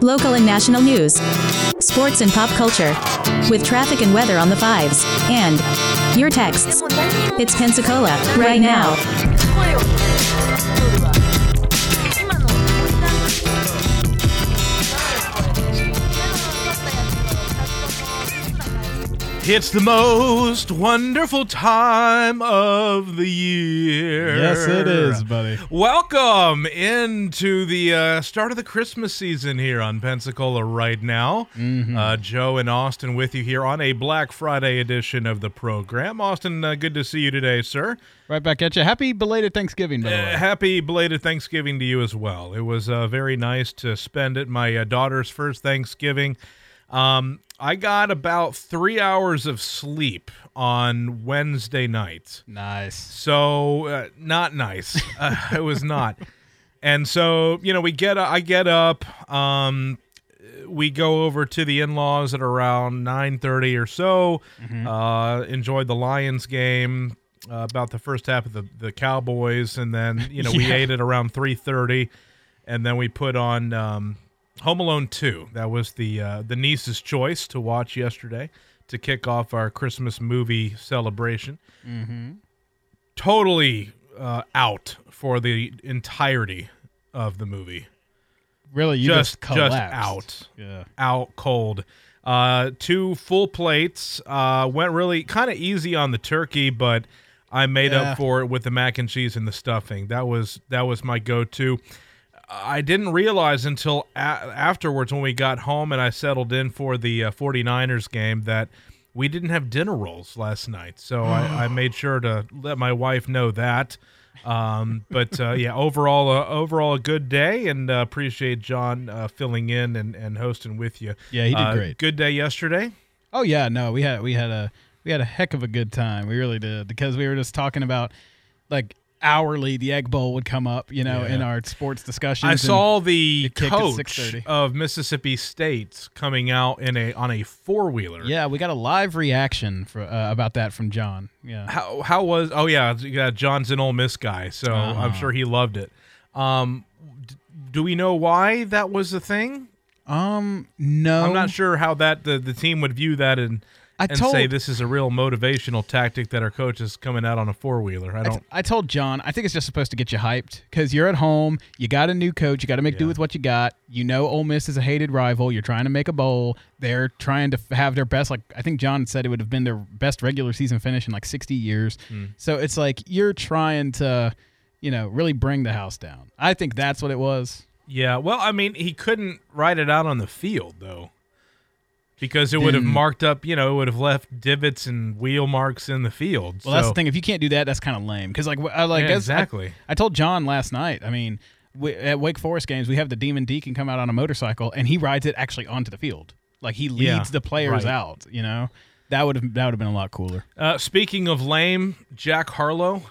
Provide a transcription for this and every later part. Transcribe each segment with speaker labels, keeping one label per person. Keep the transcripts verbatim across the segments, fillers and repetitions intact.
Speaker 1: local and national news, sports and pop culture, with traffic and weather on the fives, and your texts. It's Pensacola, right now.
Speaker 2: It's the most wonderful time of the year.
Speaker 3: Yes, it is, buddy.
Speaker 2: Welcome into the uh, start of the Christmas season here on Pensacola right now.
Speaker 3: Mm-hmm.
Speaker 2: Uh, Joe and Austin with you here on a Black Friday edition of the program. Austin, uh, good to see you today, sir.
Speaker 3: Right back at you. Happy belated Thanksgiving, by the
Speaker 2: Uh,
Speaker 3: way.
Speaker 2: happy belated Thanksgiving to you as well. It was uh, very nice to spend it, my uh, daughter's first Thanksgiving. Um, I got about three hours of sleep on Wednesday night.
Speaker 3: Nice.
Speaker 2: So, uh, not nice. Uh, it was not. And so, you know, we get, I get up, um, we go over to the in-laws at around nine thirty or so,
Speaker 3: Mm-hmm.
Speaker 2: uh, enjoyed the Lions game, uh, about the first half of the, the Cowboys, and then, you know, we
Speaker 3: Yeah.
Speaker 2: ate at around three thirty, and then we put on, um, Home Alone two. That was the uh, the niece's choice to watch yesterday to kick off our Christmas movie celebration.
Speaker 3: Mm-hmm.
Speaker 2: Totally uh, out for the entirety of the movie.
Speaker 3: Really, you
Speaker 2: just
Speaker 3: just, collapsed.
Speaker 2: just out,
Speaker 3: Yeah.
Speaker 2: out cold. Uh, two full plates. Uh, went really kind of easy on the turkey, but I made
Speaker 3: Yeah.
Speaker 2: up for it with the mac and cheese and the stuffing. That was that was my go-to. I didn't realize until a- afterwards when we got home and I settled in for the uh, 49ers game that we didn't have dinner rolls last night. So I, I made sure to let my wife know that. Um, but, uh, yeah, overall, uh, overall a good day, and uh, appreciate John uh, filling in and, and hosting with you.
Speaker 3: Yeah, he did
Speaker 2: Uh,
Speaker 3: great.
Speaker 2: Good day yesterday?
Speaker 3: Oh yeah, no, we had we had a we had a heck of a good time. We really did, because we were just talking about, like, hourly the Egg Bowl would come up, you know,
Speaker 2: Yeah.
Speaker 3: in our sports discussions.
Speaker 2: I
Speaker 3: and
Speaker 2: saw the
Speaker 3: it kicked at
Speaker 2: coach
Speaker 3: six thirty.
Speaker 2: of Mississippi State coming out in a on a four-wheeler.
Speaker 3: Yeah, we got a live reaction for uh, about that from John. Yeah.
Speaker 2: How how was? Oh yeah, yeah. John's an Ole Miss guy, so
Speaker 3: Uh-huh.
Speaker 2: I'm sure he loved it. Um, d- do we know why that was a thing?
Speaker 3: Um. No.
Speaker 2: I'm not sure how that the, the team would view that and
Speaker 3: I
Speaker 2: and
Speaker 3: told
Speaker 2: say this is a real motivational tactic that our coach is coming out on a four wheeler. I
Speaker 3: I,
Speaker 2: don't.
Speaker 3: t- I told John, I think it's just supposed to get you hyped, because you're at home, you got a new coach, you got to make do
Speaker 2: Yeah.
Speaker 3: with what you got. You know, Ole Miss is a hated rival. You're trying to make a bowl. They're trying to f- have their best. Like I think John said, it would have been their best regular season finish in like sixty years.
Speaker 2: Hmm.
Speaker 3: So it's like you're trying to, you know, really bring the house down. I think that's what it was.
Speaker 2: Yeah. Well, I mean, he couldn't write it out on the field though, because it would have
Speaker 3: Then-
Speaker 2: marked up. You know, it would have left divots and wheel marks in the field.
Speaker 3: Well, that's
Speaker 2: So-
Speaker 3: the thing. If you can't do that, that's kind of lame. Because like, w- I like
Speaker 2: Yeah,
Speaker 3: as- I-
Speaker 2: exactly.
Speaker 3: I, told John last night. I mean, we, at Wake Forest games, we have the Demon Deacon come out on a motorcycle, and he rides it actually onto the field. Like he leads
Speaker 2: Yeah,
Speaker 3: the players
Speaker 2: right.
Speaker 3: out. You know, that would have that would have been a lot cooler.
Speaker 2: Uh, speaking of lame, Jack Harlow.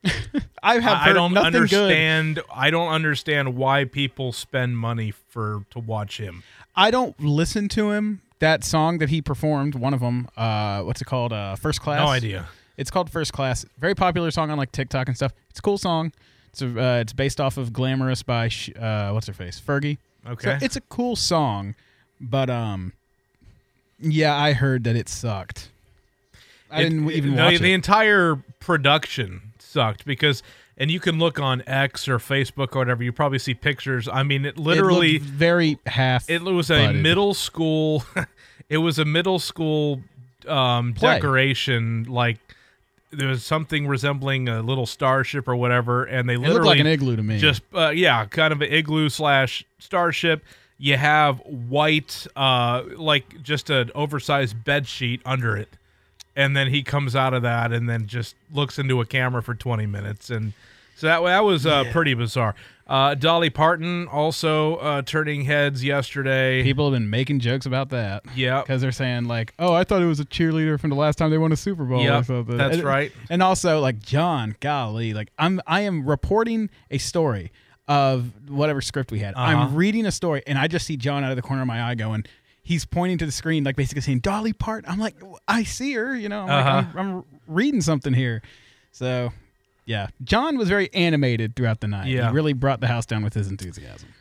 Speaker 3: I have
Speaker 2: I
Speaker 3: heard
Speaker 2: don't
Speaker 3: nothing good.
Speaker 2: understand. I don't understand why people spend money for to watch him.
Speaker 3: I don't listen to him. That song that he performed, one of them, uh, what's it called? Uh, First Class.
Speaker 2: No idea.
Speaker 3: It's called First Class. Very popular song on like TikTok and stuff. It's a cool song. It's a, uh, it's based off of Glamorous by Sh- uh, what's her face, Fergie.
Speaker 2: Okay.
Speaker 3: So it's a cool song, but um, yeah, I heard that it sucked. I
Speaker 2: It-
Speaker 3: didn't even
Speaker 2: the,
Speaker 3: watch
Speaker 2: the
Speaker 3: it.
Speaker 2: entire production sucked because, and you can look on X or Facebook or whatever. You probably see pictures. I mean, it
Speaker 3: It
Speaker 2: literally.
Speaker 3: looked very half.
Speaker 2: It was a
Speaker 3: butted.
Speaker 2: middle school. It was a middle school um,
Speaker 3: Play.
Speaker 2: decoration. Like there was something resembling a little starship or whatever, and they
Speaker 3: It
Speaker 2: literally
Speaker 3: looked like an igloo to me.
Speaker 2: just uh, yeah, kind of an igloo slash starship. You have white, uh, like just an oversized bed sheet under it, and then he comes out of that and then just looks into a camera for twenty minutes, and so that that was uh, pretty bizarre. Uh, Dolly Parton also uh, turning heads yesterday.
Speaker 3: People have been making jokes about that.
Speaker 2: Yeah.
Speaker 3: Because they're saying, like, oh, I thought it was a cheerleader from the last time they won a Super Bowl
Speaker 2: Yep,
Speaker 3: or something.
Speaker 2: that's
Speaker 3: And-
Speaker 2: right.
Speaker 3: And also, like, John, golly, like, I'm, I am reporting a story of whatever script we had.
Speaker 2: Uh-huh.
Speaker 3: I'm reading a story, and I just see John out of the corner of my eye going, he's pointing to the screen, like, basically saying, Dolly Parton. I'm like, I see her, you know. I'm,
Speaker 2: Uh-huh.
Speaker 3: like, I'm, I'm reading something here. So, yeah. John was very animated throughout the night.
Speaker 2: Yeah.
Speaker 3: He really brought the house down with his enthusiasm.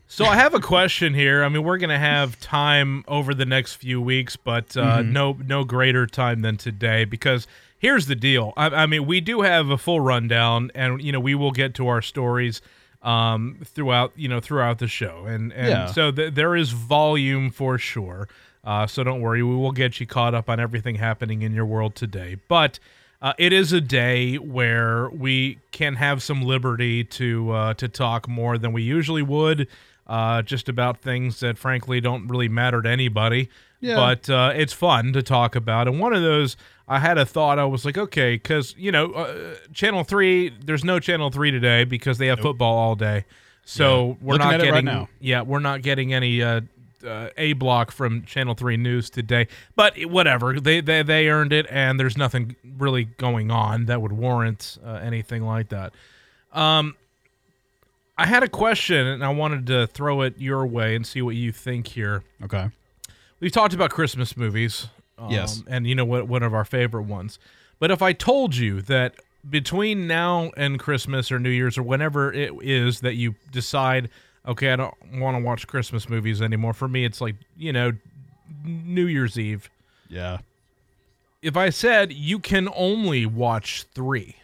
Speaker 2: So I have a question here. I mean, we're going to have time over the next few weeks, but uh, mm-hmm. no no greater time than today, because here's the deal. I, I mean, we do have a full rundown, and you know we will get to our stories um, throughout you know throughout the show, and and
Speaker 3: yeah.
Speaker 2: so th- there is volume for sure. Uh, so don't worry, we will get you caught up on everything happening in your world today. But uh, it is a day where we can have some liberty to uh, to talk more than we usually would. Uh, just about things that, frankly, don't really matter to anybody.
Speaker 3: Yeah.
Speaker 2: But uh, it's fun to talk about. And one of those, I had a thought. I was like, okay, because, you know, uh, Channel three, there's no Channel three today because they have nope. football all day. So
Speaker 3: yeah.
Speaker 2: we're
Speaker 3: Looking
Speaker 2: not
Speaker 3: at
Speaker 2: getting,
Speaker 3: it right now.
Speaker 2: yeah, we're not getting any uh, uh, A block from Channel three News today. But whatever, they they they earned it, and there's nothing really going on that would warrant uh, anything like that. Um. I had a question, and I wanted to throw it your way and see what you think here.
Speaker 3: Okay.
Speaker 2: We've talked about Christmas movies. Um,
Speaker 3: yes.
Speaker 2: And you know what? One of our favorite ones. But if I told you that between now and Christmas or New Year's or whenever it is that you decide, okay, I don't want to watch Christmas movies anymore. For me, it's like, you know, New Year's Eve.
Speaker 3: Yeah.
Speaker 2: If I said you can only watch three,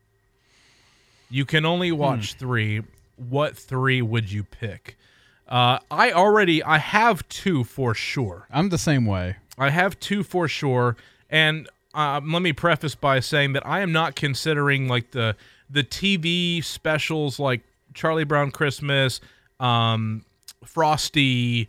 Speaker 2: you can only watch hmm. three, what three would you pick? Uh, I already, I have two for sure.
Speaker 3: I'm the same way.
Speaker 2: I have two for sure, and uh, let me preface by saying that I am not considering like the the T V specials like Charlie Brown Christmas, um, Frosty,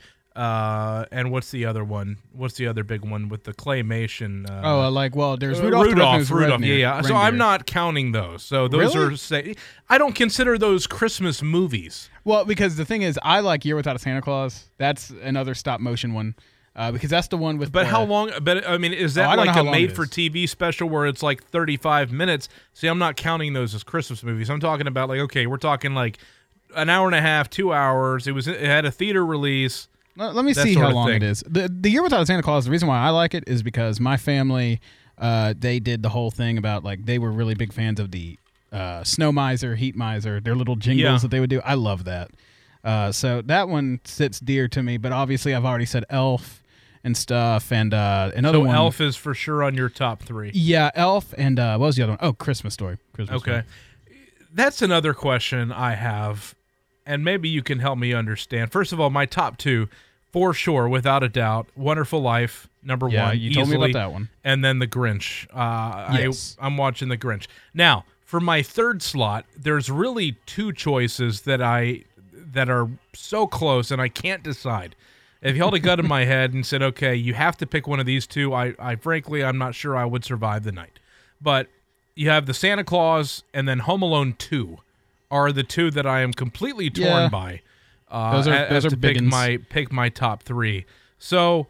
Speaker 2: uh, and what's the other one? What's the other big one with the claymation? Uh,
Speaker 3: oh, uh, like, well, there's
Speaker 2: uh,
Speaker 3: Rudolph.
Speaker 2: Rudolph,
Speaker 3: the
Speaker 2: Rudolph,
Speaker 3: Reindeer,
Speaker 2: yeah, yeah. So
Speaker 3: Reindeer.
Speaker 2: I'm not counting those. So those
Speaker 3: Really?
Speaker 2: are, say, I don't consider those Christmas movies.
Speaker 3: Well, because the thing is, I like Year Without a Santa Claus. That's another stop motion one, uh, because that's the one with.
Speaker 2: But
Speaker 3: the,
Speaker 2: how long? But I mean, is that
Speaker 3: oh,
Speaker 2: like a made-for-T V special where it's like thirty-five minutes? See, I'm not counting those as Christmas movies. I'm talking about like, okay, we're talking like an hour and a half, two hours. It was it had a theater release.
Speaker 3: Let, let me see how long it is. The The Year Without a Santa Claus. The reason why I like it is because my family, uh, they did the whole thing about like they were really big fans of the uh, Snow Miser, Heat Miser, their little jingles
Speaker 2: yeah.
Speaker 3: that they would do. I love that. Uh, so that one sits dear to me. But obviously, I've already said Elf and stuff, and uh, another
Speaker 2: so
Speaker 3: one.
Speaker 2: Elf is for sure on your top three.
Speaker 3: Yeah, Elf, and uh, what was the other one? Oh, Christmas Story. Christmas
Speaker 2: okay,
Speaker 3: Story.
Speaker 2: That's another question I have, and maybe you can help me understand. First of all, my top two, for sure, without a doubt, Wonderful Life, number
Speaker 3: yeah,
Speaker 2: one.
Speaker 3: you told
Speaker 2: easily,
Speaker 3: me about that one.
Speaker 2: And then The Grinch. Uh,
Speaker 3: yes.
Speaker 2: I, I'm watching The Grinch. Now, for my third slot, there's really two choices that I that are so close, and I can't decide. If you held a gun in my head and said, okay, you have to pick one of these two, I, I frankly, I'm not sure I would survive the night. But you have the Santa Claus and then Home Alone two are the two that I am completely torn
Speaker 3: yeah.
Speaker 2: by. Uh,
Speaker 3: those are,
Speaker 2: as
Speaker 3: those are
Speaker 2: to
Speaker 3: big
Speaker 2: pick
Speaker 3: ones.
Speaker 2: my, pick my top three. So,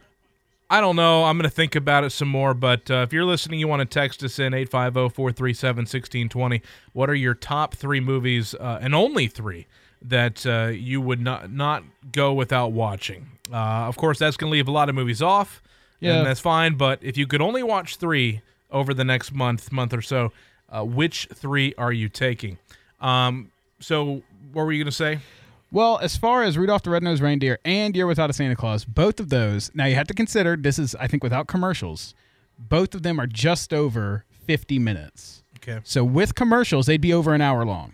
Speaker 2: I don't know. I'm going to think about it some more. But uh, if you're listening, you want to text us in eight five zero, four three seven, one six two zero. What are your top three movies, uh, and only three, that uh, you would not not go without watching? Uh, of course, that's going to leave a lot of movies off,
Speaker 3: Yeah.
Speaker 2: and that's fine. But if you could only watch three over the next month, month or so, uh, which three are you taking? Um, so what were you going to say?
Speaker 3: Well, as far as Rudolph the Red-Nosed Reindeer and Year Without a Santa Claus, both of those, now you have to consider, this is, I think, without commercials, both of them are just over fifty minutes.
Speaker 2: Okay.
Speaker 3: So with commercials, they'd be over an hour long.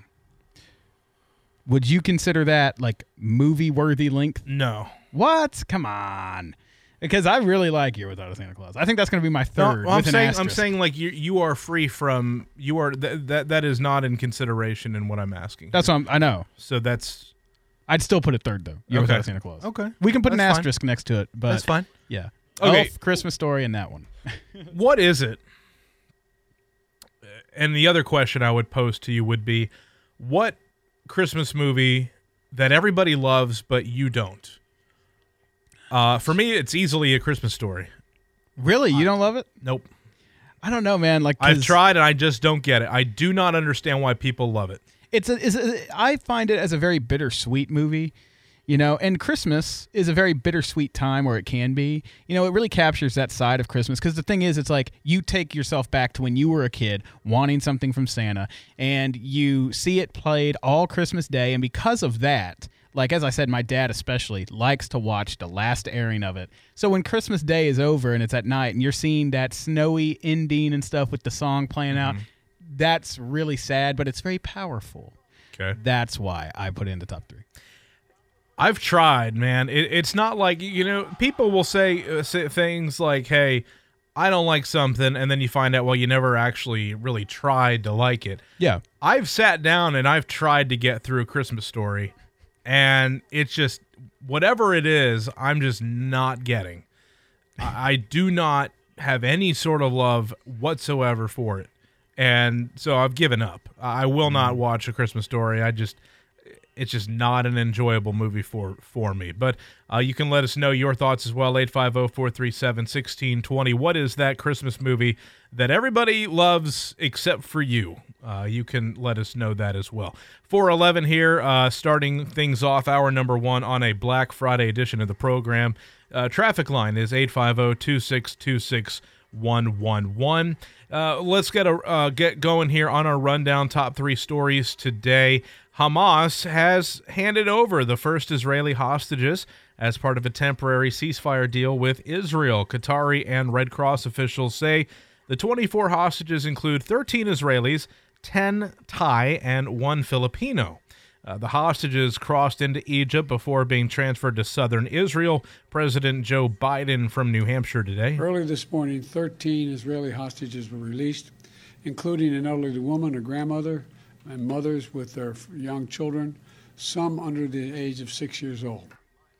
Speaker 3: Would you consider that, like, movie-worthy length?
Speaker 2: No.
Speaker 3: What? Come on. Because I really like Year Without a Santa Claus. I think that's going to be my
Speaker 2: No,
Speaker 3: third.
Speaker 2: well, I'm
Speaker 3: with an
Speaker 2: saying I'm
Speaker 3: asterisk.
Speaker 2: saying like you you are free from you are th- that that is not in consideration in what I'm asking.
Speaker 3: That's what I'm, I know.
Speaker 2: So that's
Speaker 3: I'd still put it third, though. Year
Speaker 2: Okay.
Speaker 3: Without a Santa Claus.
Speaker 2: okay.
Speaker 3: We can put an
Speaker 2: That's fine.
Speaker 3: asterisk next to it, but
Speaker 2: That's fine.
Speaker 3: yeah.
Speaker 2: Okay.
Speaker 3: Elf, Christmas Story, and that one.
Speaker 2: What is it? And the other question I would pose to you would be, what Christmas movie that everybody loves but you don't? Uh, for me, it's easily A Christmas Story.
Speaker 3: Really? You don't love it?
Speaker 2: Nope.
Speaker 3: I don't know, man. Like,
Speaker 2: I've
Speaker 3: 'cause
Speaker 2: tried and I just don't get it. I do not understand why people love it.
Speaker 3: It's a, it's a, I find it as a very bittersweet movie, you know, and Christmas is a very bittersweet time, where it can be. You know, it really captures that side of Christmas, because the thing is, it's like you take yourself back to when you were a kid wanting something from Santa, and you see it played all Christmas Day, and because of that, Like, as I said, my dad especially likes to watch the last airing of it. So when Christmas Day is over and it's at night and you're seeing that snowy ending and stuff with the song playing
Speaker 2: Mm-hmm.
Speaker 3: out, that's really sad, but it's very powerful.
Speaker 2: Okay.
Speaker 3: That's why I put it in the top three.
Speaker 2: I've tried, man. It, it's not like, you know, people will say, uh, say things like, hey, I don't like something, and then you find out, well, you never actually really tried to like it.
Speaker 3: Yeah.
Speaker 2: I've sat down and I've tried to get through Christmas Story, and it's just, whatever it is, I'm just not getting. I, I do not have any sort of love whatsoever for it. And so I've given up. I will not watch A Christmas Story. I just... It's just not an enjoyable movie for, for me. But uh, you can let us know your thoughts as well, eight five zero, four three seven, one six two zero. What is that Christmas movie that everybody loves except for you? Uh, you can let us know that as well. four eleven here, uh, starting things off, hour number one on a Black Friday edition of the program. Uh, traffic line is eight five zero, two six two six, one one one. Uh, let's get, a, uh, get going here on our rundown top three stories today. Hamas has handed over the first Israeli hostages as part of a temporary ceasefire deal with Israel. Qatari and Red Cross officials say the twenty-four hostages include thirteen Israelis, ten Thai, and one Filipino. Uh, the hostages crossed into Egypt before being transferred to southern Israel. President Joe Biden from New Hampshire today.
Speaker 4: Early this morning, thirteen Israeli hostages were released, including an elderly woman, a grandmother, and mothers with their young children, some under the age of six years old.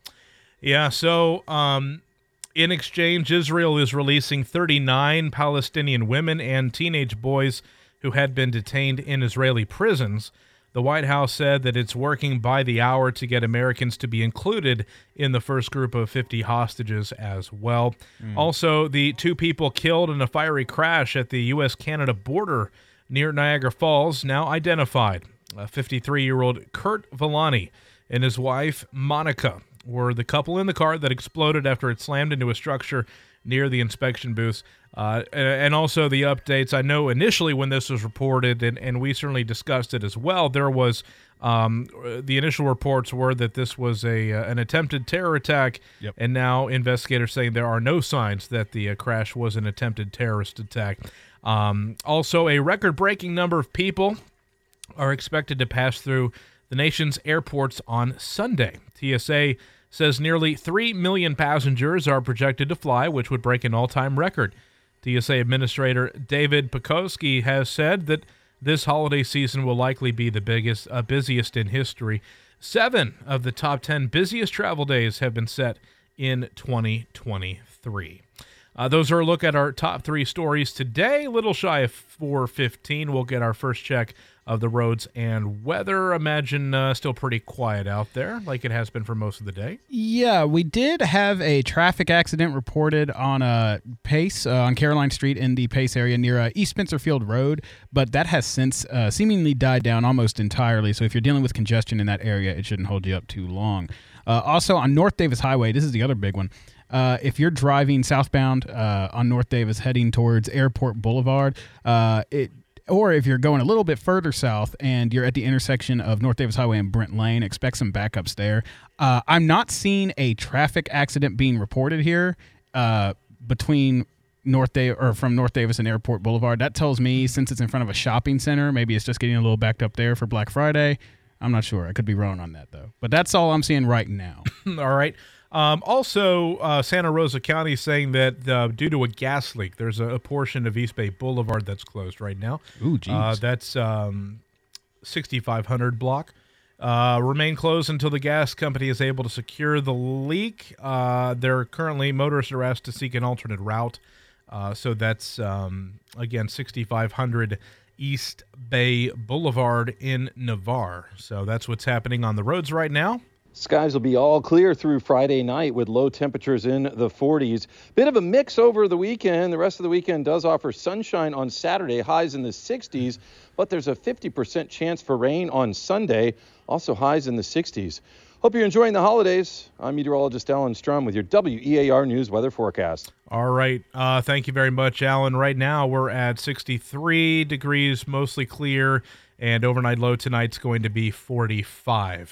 Speaker 2: Yeah, so um, in exchange, Israel is releasing thirty-nine Palestinian women and teenage boys who had been detained in Israeli prisons. The White House said that it's working by the hour to get Americans to be included in the first group of fifty hostages as well. Mm. Also, the two people killed in a fiery crash at the U S Canada border near Niagara Falls, now identified. fifty-three-year-old Kurt Villani and his wife, Monica, were the couple in the car that exploded after it slammed into a structure near the inspection booths. Uh, and also the updates. I know initially when this was reported, and, and we certainly discussed it as well, there was um, the initial reports were that this was a uh, an attempted terror attack,
Speaker 3: yep.
Speaker 2: and now investigators saying there are no signs that the uh, crash was an attempted terrorist attack. Um, also, a record-breaking number of people are expected to pass through the nation's airports on Sunday. T S A says nearly three million passengers are projected to fly, which would break an all-time record. T S A Administrator David Pekoski has said that this holiday season will likely be the biggest, uh, busiest in history. Seven of the top ten busiest travel days have been set in twenty twenty-three. Uh, those are a look at our top three stories today. A little shy of four fifteen. We'll get our first check of the roads and weather. Imagine uh, still pretty quiet out there, like it has been for most of the day.
Speaker 3: Yeah, we did have a traffic accident reported on uh, Pace, uh, on Caroline Street in the Pace area near uh, East Spencerfield Road, but that has since uh, seemingly died down almost entirely. So if you're dealing with congestion in that area, it shouldn't hold you up too long. Uh, also, on North Davis Highway, this is the other big one. Uh, if you're driving southbound uh, on North Davis heading towards Airport Boulevard, uh, it or if you're going a little bit further south and you're at the intersection of North Davis Highway and Brent Lane, expect some backups there. Uh, I'm not seeing a traffic accident being reported here uh, between North Davis or from North Davis and Airport Boulevard. That tells me since it's in front of a shopping center, maybe it's just getting a little backed up there for Black Friday. I'm not sure. I could be wrong on that though. But that's all I'm seeing right now.
Speaker 2: All right. Um, also, uh, Santa Rosa County saying that uh, due to a gas leak, there's a, a portion of East Bay Boulevard that's closed right now.
Speaker 3: Ooh, geez.
Speaker 2: Uh, that's um, sixty-five hundred block. Uh, remain closed until the gas company is able to secure the leak. Uh, they're currently, motorists are asked to seek an alternate route. Uh, so that's, um, again, sixty-five hundred East Bay Boulevard in Navarre. So that's what's happening on the roads right now.
Speaker 5: Skies will be all clear through Friday night with low temperatures in the forties. Bit of a mix over the weekend. The rest of the weekend does offer sunshine on Saturday, highs in the sixties, but there's a fifty percent chance for rain on Sunday, also highs in the sixties. Hope you're enjoying the holidays. I'm meteorologist Alan Strum with your W E A R News weather forecast.
Speaker 2: All right. Uh, thank you very much, Alan. Right now we're at sixty-three degrees, mostly clear, and overnight low tonight's going to be forty-five.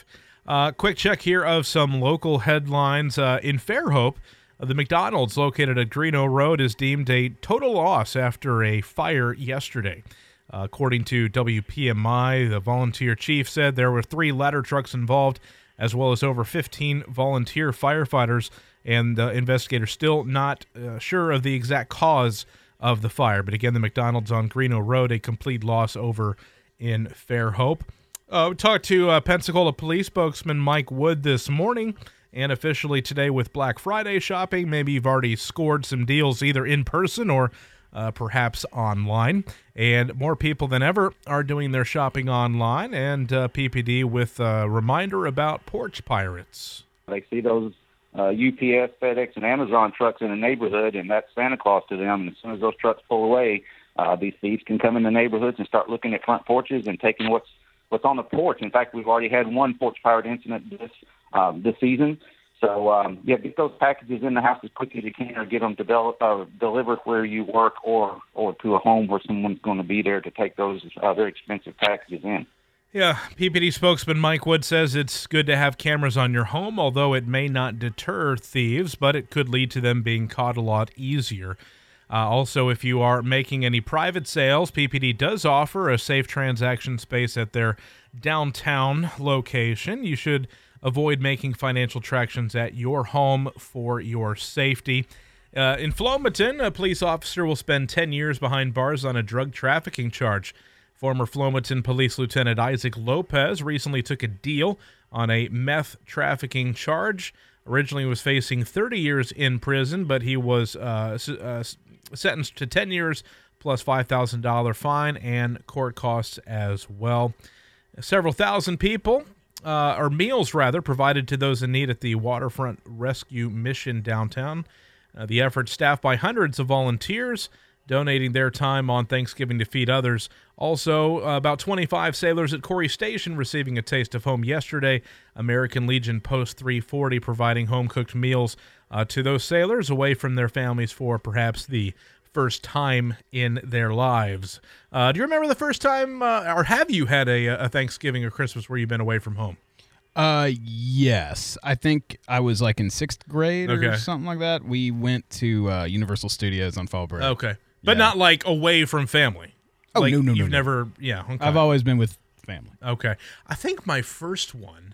Speaker 2: Uh, quick check here of some local headlines. Uh, in Fairhope, uh, the McDonald's located at Greeno Road is deemed a total loss after a fire yesterday. Uh, according to W P M I, the volunteer chief said there were three ladder trucks involved, as well as over fifteen volunteer firefighters, and uh, investigators still not uh, sure of the exact cause of the fire. But again, the McDonald's on Greeno Road, a complete loss over in Fairhope. Uh, we talked to uh, Pensacola Police spokesman Mike Wood this morning, and officially today with Black Friday shopping. Maybe you've already scored some deals either in person or uh, perhaps online. And more people than ever are doing their shopping online, and uh, P P D with a reminder about porch pirates.
Speaker 6: They see those uh, U P S, FedEx, and Amazon trucks in the neighborhood, and that's Santa Claus to them. And as soon as those trucks pull away, uh, these thieves can come in the neighborhoods and start looking at front porches and taking what's what's on the porch. In fact, we've already had one porch pirate incident this um, this season. So, um, yeah, get those packages in the house as quickly as you can, or get them develop, uh, delivered where you work, or or to a home where someone's going to be there to take those uh, very expensive packages in.
Speaker 2: Yeah, P P D spokesman Mike Wood says it's good to have cameras on your home, although it may not deter thieves, but it could lead to them being caught a lot easier. Uh, also, if you are making any private sales, P P D does offer a safe transaction space at their downtown location. You should avoid making financial transactions at your home for your safety. Uh, in Flomaton, a police officer will spend ten years behind bars on a drug trafficking charge. Former Flomaton Police Lieutenant Isaac Lopez recently took a deal on a meth trafficking charge. Originally he was facing thirty years in prison, but he was uh, uh, sentenced to ten years plus five thousand dollars fine and court costs as well. Several thousand people, uh, or meals rather, provided to those in need at the Waterfront Rescue Mission downtown. Uh, the effort staffed by hundreds of volunteers, donating their time on Thanksgiving to feed others. Also, uh, about twenty-five sailors at Corey Station receiving a taste of home yesterday. American Legion Post three forty providing home-cooked meals uh, to those sailors away from their families for perhaps the first time in their lives. Uh, do you remember the first time, uh, or have you had a, a Thanksgiving or Christmas where you've been away from home?
Speaker 3: Uh, yes. I think I was like in sixth grade
Speaker 2: Okay.
Speaker 3: or something like that. We went to uh, Universal Studios on Fall Break.
Speaker 2: Okay. But
Speaker 3: Yeah.
Speaker 2: not like away from family.
Speaker 3: Oh,
Speaker 2: like
Speaker 3: no, no, no,
Speaker 2: You've
Speaker 3: no.
Speaker 2: never, yeah. Okay.
Speaker 3: I've always been with family.
Speaker 2: Okay. I think my first one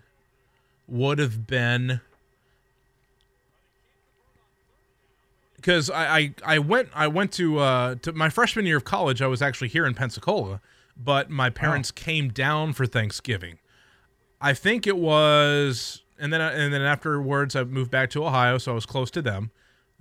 Speaker 2: would have been because I, I, I went I went to uh, to my freshman year of college. I was actually here in Pensacola, but my parents
Speaker 3: Oh.
Speaker 2: came down for Thanksgiving. I think it was, and then and then afterwards I moved back to Ohio, so I was close to them.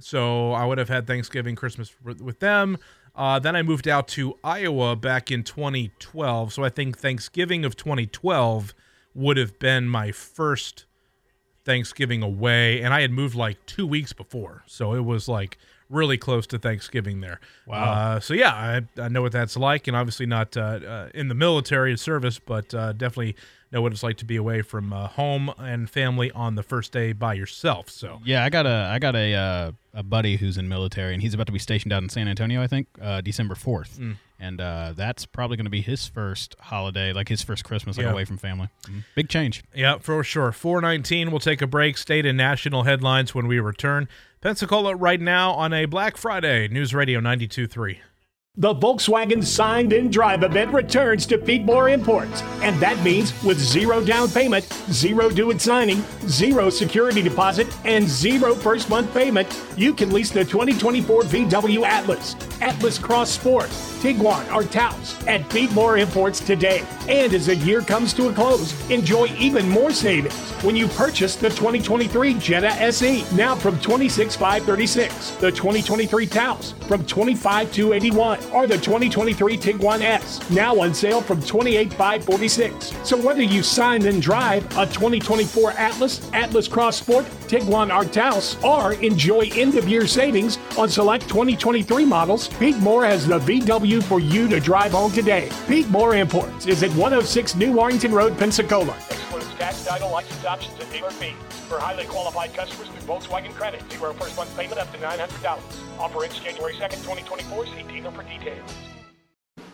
Speaker 2: So I would have had Thanksgiving, Christmas with, with them. Uh, then I moved out to Iowa back in twenty twelve. So I think Thanksgiving of twenty twelve would have been my first Thanksgiving away. And I had moved like two weeks before. So it was like really close to Thanksgiving there.
Speaker 3: Wow.
Speaker 2: Uh, so yeah, I, I know what that's like. And obviously not uh, uh, in the military service, but uh, definitely know what it's like to be away from uh, home and family on the first day by yourself. So
Speaker 3: Yeah, I got a I got a uh, a buddy who's in military, and he's about to be stationed out in San Antonio, I think, uh, December fourth.
Speaker 2: Mm.
Speaker 3: And uh, that's probably going to be his first holiday, like his first Christmas, like
Speaker 2: Yeah.
Speaker 3: away from family. Mhm. Big change.
Speaker 2: yeah, for sure. four nineteen, we'll take a break. State and national headlines when we return. Pensacola right now on a Black Friday. News Radio ninety-two point three.
Speaker 7: The Volkswagen Signed and Drive event returns to Pete Moore Imports, and that means with zero down payment, zero due at signing, zero security deposit, and zero first month payment, you can lease the twenty twenty-four V W Atlas, Atlas Cross Sport, Tiguan, or Taos at Pete Moore Imports today. And as the year comes to a close, enjoy even more savings when you purchase the twenty twenty-three Jetta S E, now from twenty-six thousand five hundred thirty-six dollars, the twenty twenty-three Taos from twenty-five thousand two hundred eighty-one dollars, or the twenty twenty-three Tiguan S, now on sale from twenty-eight thousand five hundred forty-six dollars. So whether you sign and drive a twenty twenty-four Atlas, Atlas Cross Sport, Tiguan, or Taos, or enjoy end-of-year savings on select twenty twenty-three models, Pete Moore has the V W for you to drive home today. Pete Moore Imports is at one oh six New Warrington Road, Pensacola. Excludes tax, title, license options, and dealer fees. For highly qualified customers through Volkswagen Credit, zero first month payment up to nine hundred dollars. Offer ends January second, twenty twenty-four. See dealer for details.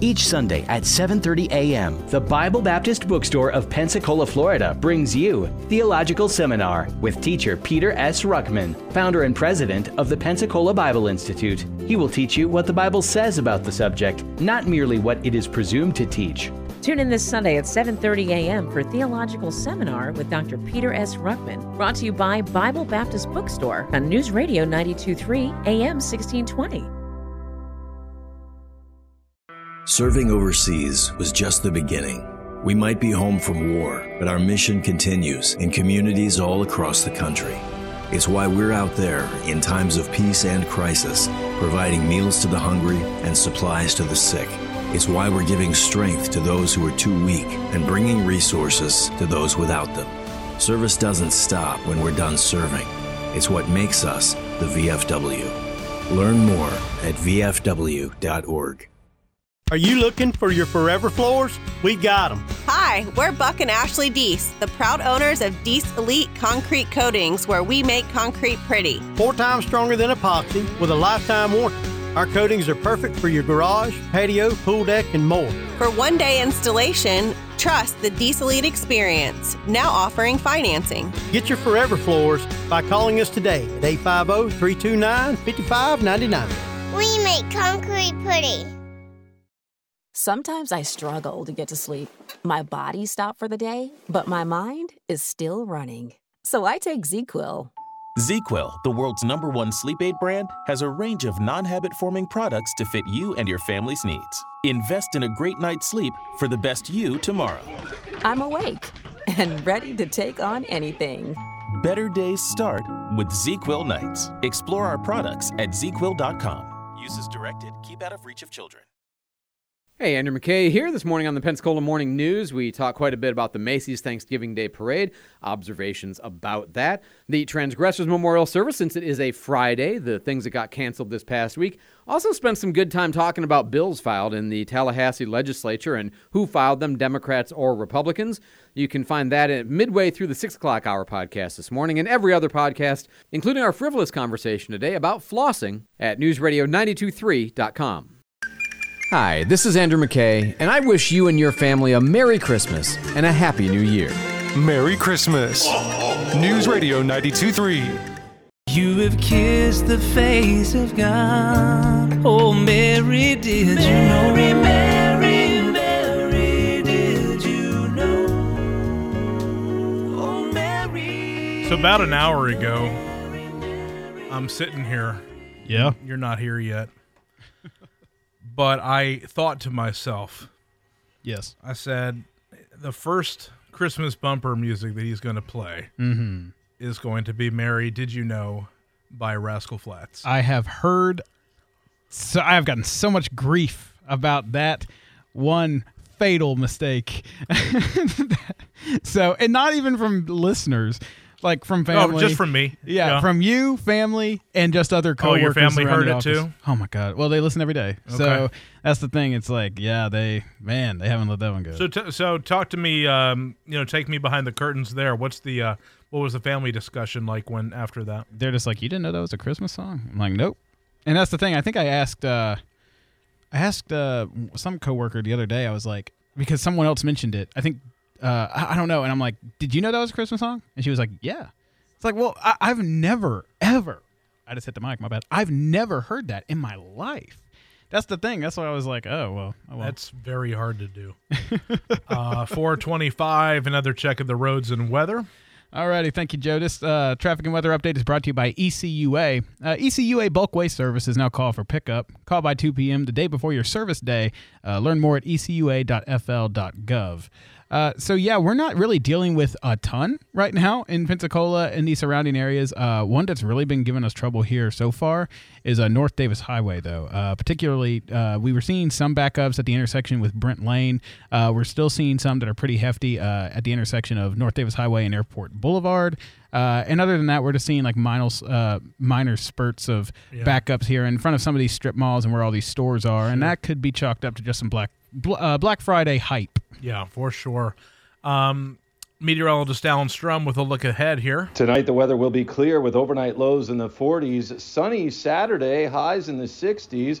Speaker 8: Each Sunday at seven thirty a.m., the Bible Baptist Bookstore of Pensacola, Florida brings you Theological Seminar with teacher Peter S. Ruckman, founder and president of the Pensacola Bible Institute. He will teach you what the Bible says about the subject, not merely what it is presumed to teach.
Speaker 9: Tune in this Sunday at seven thirty a.m. for Theological Seminar with Doctor Peter S. Ruckman, brought to you by Bible Baptist Bookstore on News Radio ninety-two point three A M sixteen twenty.
Speaker 10: Serving overseas was just the beginning. We might be home from war, but our mission continues in communities all across the country. It's why we're out there in times of peace and crisis, providing meals to the hungry and supplies to the sick. It's why we're giving strength to those who are too weak and bringing resources to those without them. Service doesn't stop when we're done serving. It's what makes us the V F W. Learn more at v f w dot org.
Speaker 11: Are you looking for your forever floors? We got them.
Speaker 12: Hi, we're Buck and Ashley Deese, the proud owners of Deese Elite Concrete Coatings, where we make concrete pretty.
Speaker 11: Four times stronger than epoxy with a lifetime warranty. Our coatings are perfect for your garage, patio, pool deck, and more.
Speaker 12: For one-day installation, trust the Deese Elite experience, now offering financing.
Speaker 11: Get your forever floors by calling us today at eight five zero, three two nine, five five nine nine.
Speaker 13: We make concrete pretty.
Speaker 14: Sometimes I struggle to get to sleep. My body stopped for the day, but my mind is still running. So I take ZzzQuil.
Speaker 15: ZzzQuil, the world's number one sleep aid brand, has a range of non-habit-forming products to fit you and your family's needs. Invest in a great night's sleep for the best you tomorrow.
Speaker 14: I'm awake and ready to take on anything.
Speaker 15: Better days start with ZzzQuil nights. Explore our products at zz quil dot com. Use as directed. Keep out of reach of children.
Speaker 16: Hey, Andrew McKay here. This morning on the Pensacola Morning News, we talk quite a bit about the Macy's Thanksgiving Day Parade, observations about that, the Transgressors Memorial Service, since it is a Friday, the things that got canceled this past week. Also spent some good time talking about bills filed in the Tallahassee legislature and who filed them, Democrats or Republicans. You can find that at midway through the six o'clock hour podcast this morning and every other podcast, including our frivolous conversation today about flossing at news radio nine two three dot com.
Speaker 17: Hi, this is Andrew McKay, and I wish you and your family a Merry Christmas and a Happy New Year.
Speaker 18: Merry Christmas. News Radio ninety-two point three.
Speaker 19: You have kissed the face of God. Oh, Mary, did Mary, you know? Mary, Mary, did you know? Oh, Mary.
Speaker 2: So about an hour ago, I'm sitting here.
Speaker 3: Yeah.
Speaker 2: You're not here yet. But I thought to myself,
Speaker 3: yes,
Speaker 2: I said, the first Christmas bumper music that he's going to play
Speaker 3: mm-hmm.
Speaker 2: is going to be Mary, Did You Know by Rascal Flatts.
Speaker 3: I have heard, so I have gotten so much grief about that one fatal mistake. So, and not even from listeners. Like from family.
Speaker 2: Oh, just from me.
Speaker 3: Yeah,
Speaker 2: yeah,
Speaker 3: from you, family, and just other coworkers.
Speaker 2: Oh, your family
Speaker 3: around
Speaker 2: heard
Speaker 3: the
Speaker 2: it
Speaker 3: office.
Speaker 2: too?
Speaker 3: Oh my God. Well, they listen every day.
Speaker 2: Okay.
Speaker 3: So that's the thing. It's like, yeah, they, man, they haven't let that one go.
Speaker 2: So, t- so talk to me. Um, you know, take me behind the curtains. There. What's the? Uh, what was the family discussion like when after that?
Speaker 3: They're just like, you didn't know that was a Christmas song? I'm like, nope. And that's the thing. I think I asked, uh, I asked uh, some coworker the other day. I was like, because someone else mentioned it. I think, uh, I, I don't know. And I'm like, did you know that was a Christmas song? And she was like, yeah. It's like, well, I, I've never, ever, I just hit the mic, my bad. I've never heard that in my life. That's the thing. That's why I was like, oh, well. Oh, well.
Speaker 2: That's very hard to do. uh, four twenty-five, another check of the roads and weather.
Speaker 3: All righty. Thank you, Joe. This uh, traffic and weather update is brought to you by E C U A. Uh, E C U A bulk waste service is now called for pickup. Call by two p.m. the day before your service day. Uh, learn more at e c u a dot f l dot gov. Uh, so, yeah, we're not really dealing with a ton right now in Pensacola and the surrounding areas. Uh, one that's really been giving us trouble here so far is uh, North Davis Highway, though. Uh, particularly, uh, we were seeing some backups at the intersection with Brent Lane. Uh, we're still seeing some that are pretty hefty uh, at the intersection of North Davis Highway and Airport Boulevard. Uh, and other than that, we're just seeing like minor, uh, minor spurts of yeah. backups here in front of some of these strip malls and where all these stores are. Sure. And that could be chalked up to just some Black uh, Black Friday hype.
Speaker 2: Yeah, for sure. Um, meteorologist Alan Strum with a look ahead here.
Speaker 5: Tonight, the weather will be clear with overnight lows in the forties. Sunny Saturday, highs in the sixties.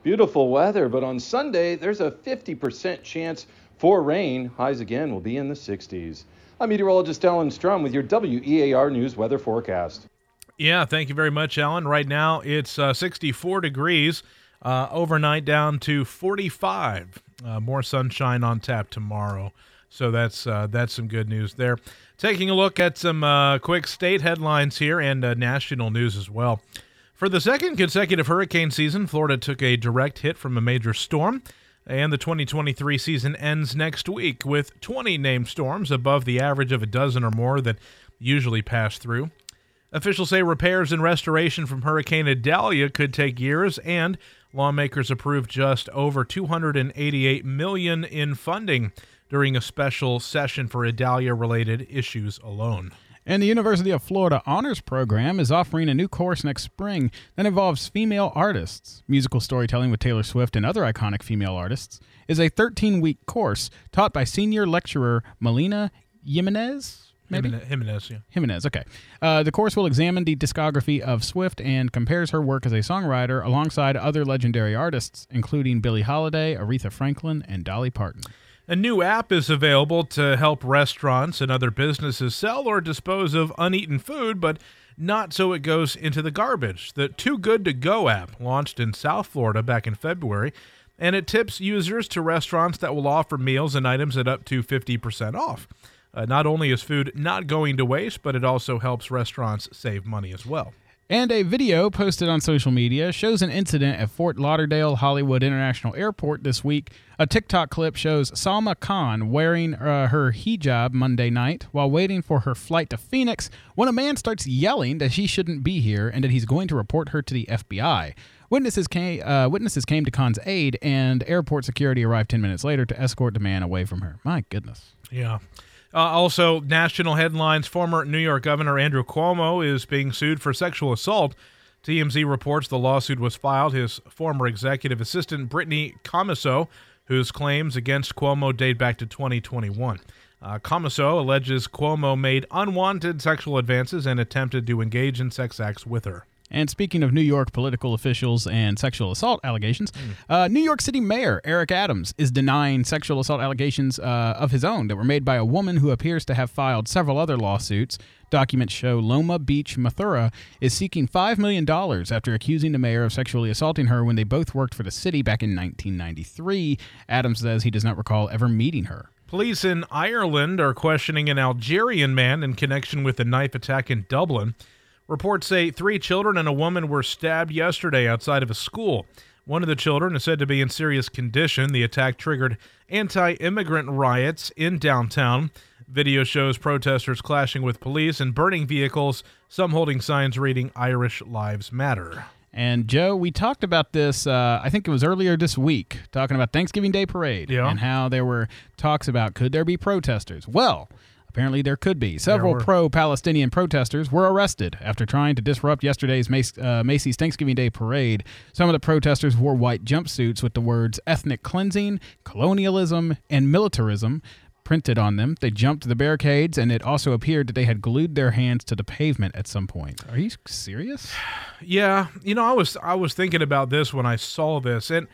Speaker 5: Beautiful weather, but on Sunday, there's a fifty percent chance for rain. Highs again will be in the sixties. I'm meteorologist Alan Strum with your W E A R News weather forecast.
Speaker 2: Yeah, thank you very much, Alan. Right now, it's uh, sixty-four degrees. Uh, overnight down to forty-five. Uh, more sunshine on tap tomorrow. So that's uh, that's some good news there. Taking a look at some uh, quick state headlines here and uh, national news as well. For the second consecutive hurricane season, Florida took a direct hit from a major storm, and the twenty twenty-three season ends next week with twenty named storms, above the average of a dozen or more that usually pass through. Officials say repairs and restoration from Hurricane Idalia could take years, and lawmakers approved just over two hundred eighty-eight million dollars in funding during a special session for Idalia-related issues alone.
Speaker 3: And the University of Florida Honors Program is offering a new course next spring that involves female artists. Musical storytelling with Taylor Swift and other iconic female artists is a thirteen-week course taught by senior lecturer Melina Jimenez. Maybe?
Speaker 2: Jimenez, yeah.
Speaker 3: Jimenez, okay. Uh, the course will examine the discography of Swift and compares her work as a songwriter alongside other legendary artists, including Billie Holiday, Aretha Franklin, and Dolly Parton.
Speaker 2: A new app is available to help restaurants and other businesses sell or dispose of uneaten food, but not so it goes into the garbage. The Too Good to Go app launched in South Florida back in February, and it tips users to restaurants that will offer meals and items at up to fifty percent off. Uh, not only is food not going to waste, but it also helps restaurants save money as well.
Speaker 3: And a video posted on social media shows an incident at Fort Lauderdale Hollywood International Airport this week. A TikTok clip shows Salma Khan wearing uh, her hijab Monday night while waiting for her flight to Phoenix when a man starts yelling that she shouldn't be here and that he's going to report her to the F B I. Witnesses came, uh, witnesses came to Khan's aid, and airport security arrived ten minutes later to escort the man away from her. My goodness.
Speaker 2: Yeah. Uh, also, national headlines, former New York Governor Andrew Cuomo is being sued for sexual assault. T M Z reports the lawsuit was filed. His former executive assistant, Brittany Commisso, whose claims against Cuomo date back to twenty twenty-one. Uh, Commisso alleges Cuomo made unwanted sexual advances and attempted to engage in sex acts with her.
Speaker 3: And speaking of New York political officials and sexual assault allegations, mm. uh, New York City Mayor Eric Adams is denying sexual assault allegations uh, of his own that were made by a woman who appears to have filed several other lawsuits. Documents show Loma Beach, Mathura, is seeking five million dollars after accusing the mayor of sexually assaulting her when they both worked for the city back in nineteen ninety-three. Adams says he does not recall ever meeting her.
Speaker 2: Police in Ireland are questioning an Algerian man in connection with the knife attack in Dublin. Reports say three children and a woman were stabbed yesterday outside of a school. One of the children is said to be in serious condition. The attack triggered anti-immigrant riots in downtown. Video shows protesters clashing with police and burning vehicles, some holding signs reading Irish Lives Matter.
Speaker 3: And, Joe, we talked about this, uh, I think it was earlier this week, talking about Thanksgiving Day Parade
Speaker 2: yeah.
Speaker 3: and how there were talks about could there be protesters. Well, apparently there could be. Several pro-Palestinian protesters were arrested after trying to disrupt yesterday's Mac- uh, Macy's Thanksgiving Day Parade. Some of the protesters wore white jumpsuits with the words ethnic cleansing, colonialism, and militarism printed on them. They jumped the barricades, and it also appeared that they had glued their hands to the pavement at some point. Are you serious?
Speaker 2: Yeah. You know, I was I was thinking about this when I saw this, and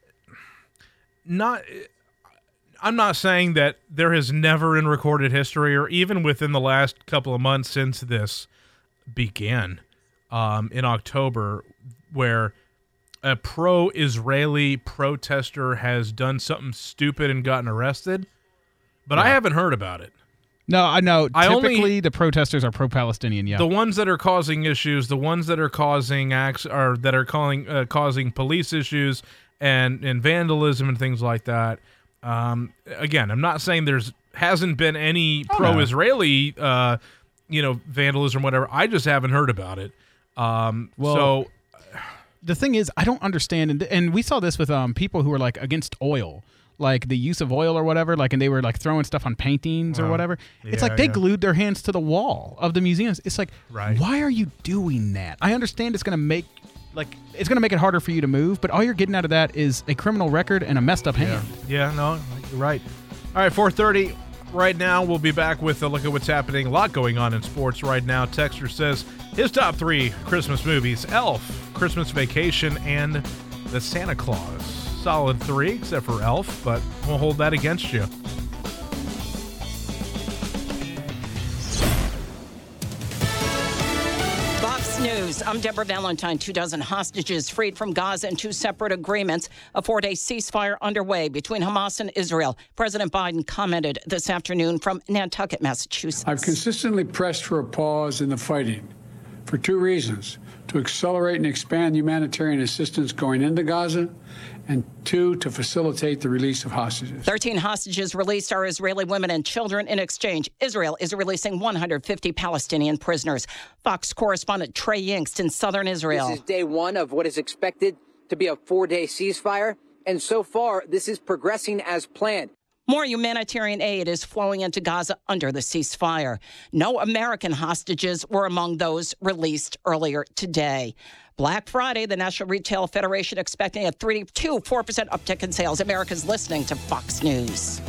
Speaker 2: not... I'm not saying that there has never in recorded history or even within the last couple of months since this began um, in October where a pro-Israeli protester has done something stupid and gotten arrested, but yeah. I haven't heard about it.
Speaker 3: No, I know.
Speaker 2: I
Speaker 3: Typically,
Speaker 2: only,
Speaker 3: the protesters are pro-Palestinian, yeah.
Speaker 2: The ones that are causing issues, the ones that are causing acts, or that are calling, uh, causing police issues and, and vandalism and things like that. Um, again, I'm not saying there's hasn't been any oh, pro-Israeli, no. uh, you know, vandalism or whatever. I just haven't heard about it. Um,
Speaker 3: well,
Speaker 2: so
Speaker 3: the thing is, I don't understand, and, and we saw this with um people who were like against oil, like the use of oil or whatever, like, and they were like throwing stuff on paintings or
Speaker 2: uh,
Speaker 3: whatever.
Speaker 2: Yeah,
Speaker 3: it's like they
Speaker 2: yeah.
Speaker 3: glued their hands to the wall of the museums. It's like,
Speaker 2: right.
Speaker 3: why are you doing that? I understand it's going to make. Like, it's going to make it harder for you to move, but all you're getting out of that is a criminal record and a messed up hand.
Speaker 2: Yeah, yeah no, you're right. All right, four thirty right now. We'll be back with a look at what's happening. A lot going on in sports right now. Texter says his top three Christmas movies, Elf, Christmas Vacation, and the Santa Claus. Solid three, except for Elf, but we'll hold that against you.
Speaker 20: Fox News. I'm Deborah Valentine. Two dozen hostages freed from Gaza in two separate agreements. A four-day ceasefire underway between Hamas and Israel. President Biden commented this afternoon from Nantucket, Massachusetts.
Speaker 4: I've consistently pressed for a pause in the fighting for two reasons: to accelerate and expand humanitarian assistance going into Gaza, and two, to facilitate the release of hostages.
Speaker 20: thirteen hostages released are Israeli women and children. In exchange, Israel is releasing one hundred fifty Palestinian prisoners. Fox correspondent Trey Yingst in southern Israel.
Speaker 21: This is day one of what is expected to be a four-day ceasefire, and so far, this is progressing as planned.
Speaker 20: More humanitarian aid is flowing into Gaza under the ceasefire. No American hostages were among those released earlier today. Black Friday, the National Retail Federation expecting a three to four percent uptick in sales. America's listening to Fox News.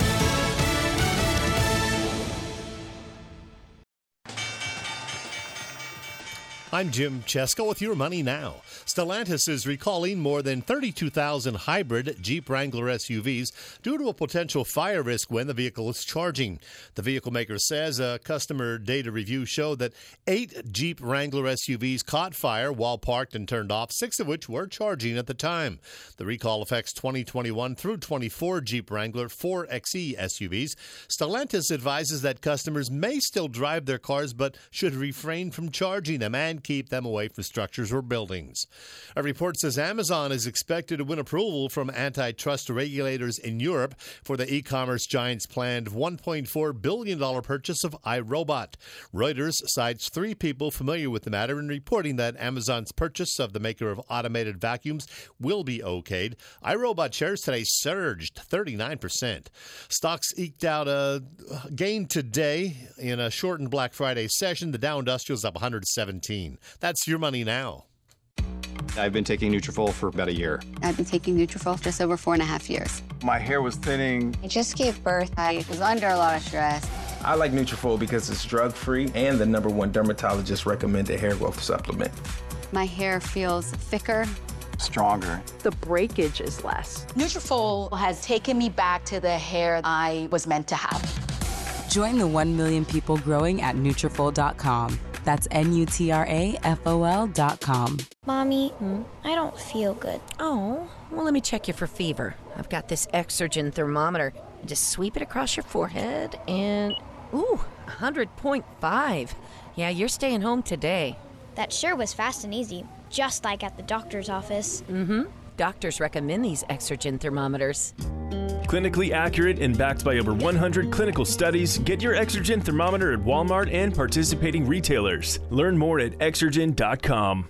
Speaker 22: I'm Jim Cheska with Your Money Now. Stellantis is recalling more than thirty-two thousand hybrid Jeep Wrangler S U Vs due to a potential fire risk when the vehicle is charging. The vehicle maker says a customer data review showed that eight Jeep Wrangler S U Vs caught fire while parked and turned off, six of which were charging at the time. The recall affects twenty twenty-one through twenty-four Jeep Wrangler four X E S U Vs. Stellantis advises that customers may still drive their cars but should refrain from charging them and keep them away from structures or buildings. A report says Amazon is expected to win approval from antitrust regulators in Europe for the e-commerce giant's planned one point four billion dollars purchase of iRobot. Reuters cites three people familiar with the matter in reporting that Amazon's purchase of the maker of automated vacuums will be okayed. iRobot shares today surged thirty-nine percent. Stocks eked out a gain today in a shortened Black Friday session. The Dow Industrial is up one hundred seventeen. That's Your Money Now.
Speaker 23: I've been taking Nutrafol for about a year.
Speaker 24: I've been taking Nutrafol just over four and a half years.
Speaker 23: My hair was thinning.
Speaker 24: I just gave birth. I was under a lot of stress.
Speaker 25: I like Nutrafol because it's drug-free and the number one dermatologist recommended hair growth supplement.
Speaker 24: My hair feels thicker,
Speaker 23: stronger.
Speaker 26: The breakage is less.
Speaker 27: Nutrafol has taken me back to the hair I was meant to have.
Speaker 28: Join the one million people growing at Nutrafol dot com. That's N U T R A F O L dot com.
Speaker 29: Mommy, hmm? I don't feel good.
Speaker 30: Oh, well, let me check you for fever. I've got this Exergen thermometer. Just sweep it across your forehead and, ooh, one hundred point five. Yeah, you're staying home today.
Speaker 29: That sure was fast and easy, just like at the doctor's office.
Speaker 30: Mm-hmm. Doctors recommend these Exergen thermometers.
Speaker 31: Clinically accurate and backed by over one hundred clinical studies, get your Exergen thermometer at Walmart and participating retailers. Learn more at Exergen dot com.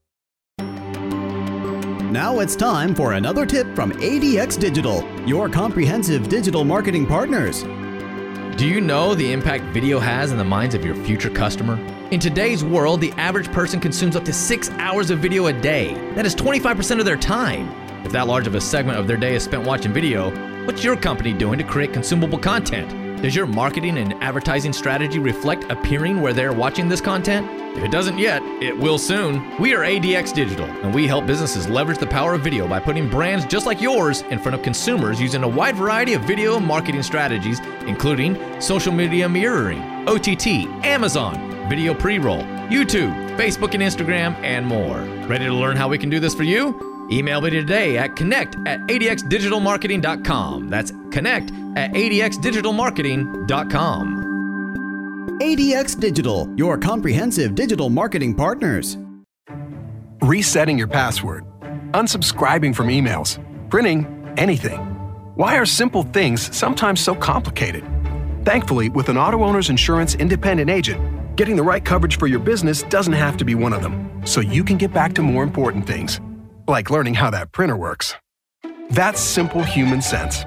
Speaker 32: Now it's time for another tip from A D X Digital, your comprehensive digital marketing partners.
Speaker 33: Do you know the impact video has in the minds of your future customer? In today's world, the average person consumes up to six hours of video a day. That is twenty-five percent of their time. If that large of a segment of their day is spent watching video, what's your company doing to create consumable content? Does your marketing and advertising strategy reflect appearing where they're watching this content? If it doesn't yet, it will soon. We are A D X Digital, and we help businesses leverage the power of video by putting brands just like yours in front of consumers using a wide variety of video marketing strategies, including social media mirroring, O T T, Amazon, video pre-roll, YouTube, Facebook and Instagram, and more. Ready to learn how we can do this for you? Email me today at connect at A D X digital marketing dot com. That's connect at A D X digital marketing dot com.
Speaker 32: A D X Digital, your comprehensive digital marketing partners.
Speaker 34: Resetting your password, unsubscribing from emails, printing anything. Why are simple things sometimes so complicated? Thankfully, with an Auto Owners Insurance independent agent, getting the right coverage for your business doesn't have to be one of them, so you can get back to more important things, like learning how that printer works. That's simple human sense.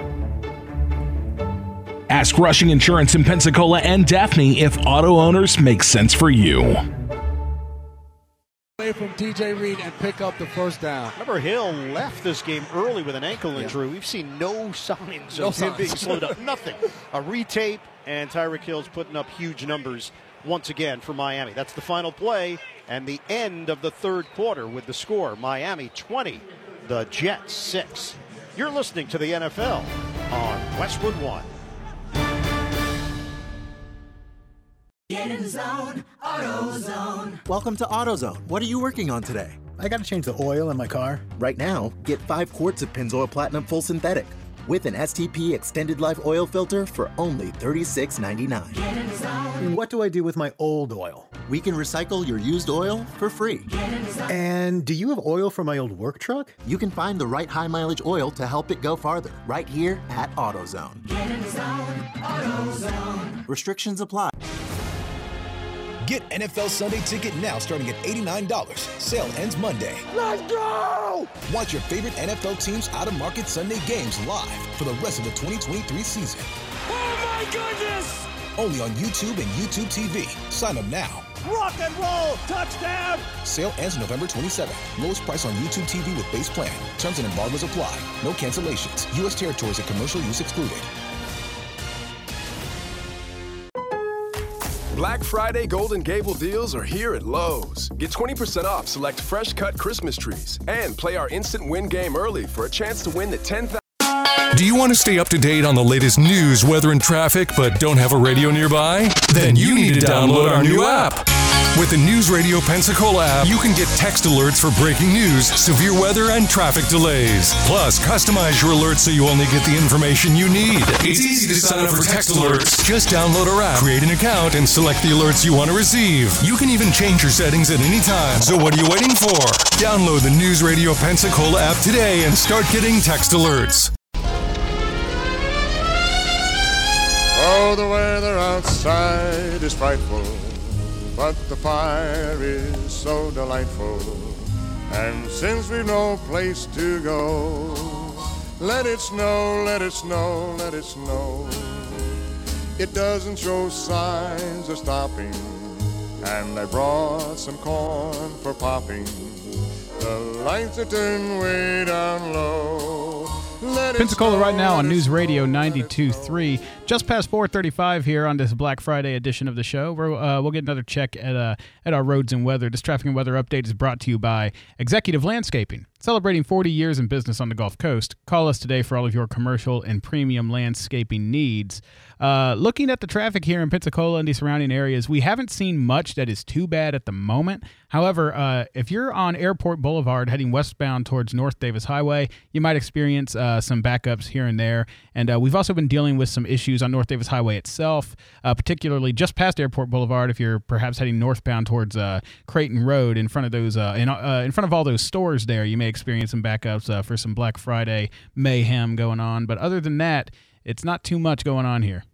Speaker 35: Ask Rushing Insurance in Pensacola and Daphne if auto owners make sense for you.
Speaker 36: Away from D J Reed and pick up the first down.
Speaker 37: Remember, Hill left this game early with an ankle injury. Yeah. We've seen no signs
Speaker 36: no
Speaker 37: of
Speaker 36: signs.
Speaker 37: him being slowed up. Nothing. A retape, and Tyreek Hill's putting up huge numbers once again for Miami. That's the final play and the end of the third quarter with the score. Miami twenty, the Jets six. You're listening to the N F L on Westwood One.
Speaker 1: Get in the zone, AutoZone.
Speaker 3: Welcome to AutoZone. What are you working on today?
Speaker 5: I got to change the oil in my car.
Speaker 3: Right now, get five quarts of Pennzoil Platinum Full Synthetic with an S T P Extended Life Oil Filter for only thirty-six ninety-nine.
Speaker 5: Get in the zone. What do I do with my old oil?
Speaker 3: We can recycle your used oil for free.
Speaker 5: Get in the zone. And do you have oil for my old work truck?
Speaker 3: You can find the right high mileage oil to help it go farther right here at AutoZone.
Speaker 1: Get in the zone, AutoZone.
Speaker 3: Restrictions apply.
Speaker 6: Get N F L Sunday Ticket now starting at eighty-nine dollars. Sale ends Monday.
Speaker 1: Let's go!
Speaker 6: Watch your favorite N F L teams' out-of-market Sunday games live for the rest of the twenty twenty-three season.
Speaker 1: Oh my goodness!
Speaker 6: Only on YouTube and YouTube T V. Sign up now.
Speaker 1: Rock and roll! Touchdown!
Speaker 6: Sale ends November twenty-seventh. Lowest price on YouTube T V with base plan. Terms and embargoes apply. No cancellations. U S territories and commercial use excluded.
Speaker 7: Black Friday Golden Gable deals are here at Lowe's. Get twenty percent off select fresh cut Christmas trees and play our instant win game early for a chance to win the ten thousand dollars.
Speaker 8: Do you want to stay up to date on the latest news, weather, and traffic, but don't have a radio nearby? Then you need to download our new app. With the News Radio Pensacola app, you can get text alerts for breaking news, severe weather, and traffic delays. Plus, customize your alerts so you only get the information you need. It's easy to sign up for text alerts. Just download our app, create an account, and select the alerts you want to receive. You can even change your settings at any time. So what are you waiting for? Download the News Radio Pensacola app today and start getting text alerts.
Speaker 9: Oh, the weather outside is frightful, but the fire is so delightful. And since we've no place to go, let it snow, let it snow, let it snow. It doesn't show signs of stopping, and I brought some corn for popping. The lights are turned way down low.
Speaker 10: Pensacola right now on News Radio ninety-two point three. Just past four thirty-five here on this Black Friday edition of the show. We're, uh, we'll get another check at uh, at our roads and weather. This traffic and weather update is brought to you by Executive Landscaping. Celebrating forty years in business on the Gulf Coast. Call us today for all of your commercial and premium landscaping needs. Uh, looking at the traffic here in Pensacola and the surrounding areas, we haven't seen much that is too bad at the moment. However, uh, if you're on Airport Boulevard heading westbound towards North Davis Highway, you might experience uh, some backups here and there. And uh, we've also been dealing with some issues on North Davis Highway itself, uh, particularly just past Airport Boulevard. If you're perhaps heading northbound towards uh, Creighton Road, in front of those, uh, in, uh, in front of all those stores there, you may experience some backups uh, for some Black Friday mayhem going on. But other than that, it's not too much going on here.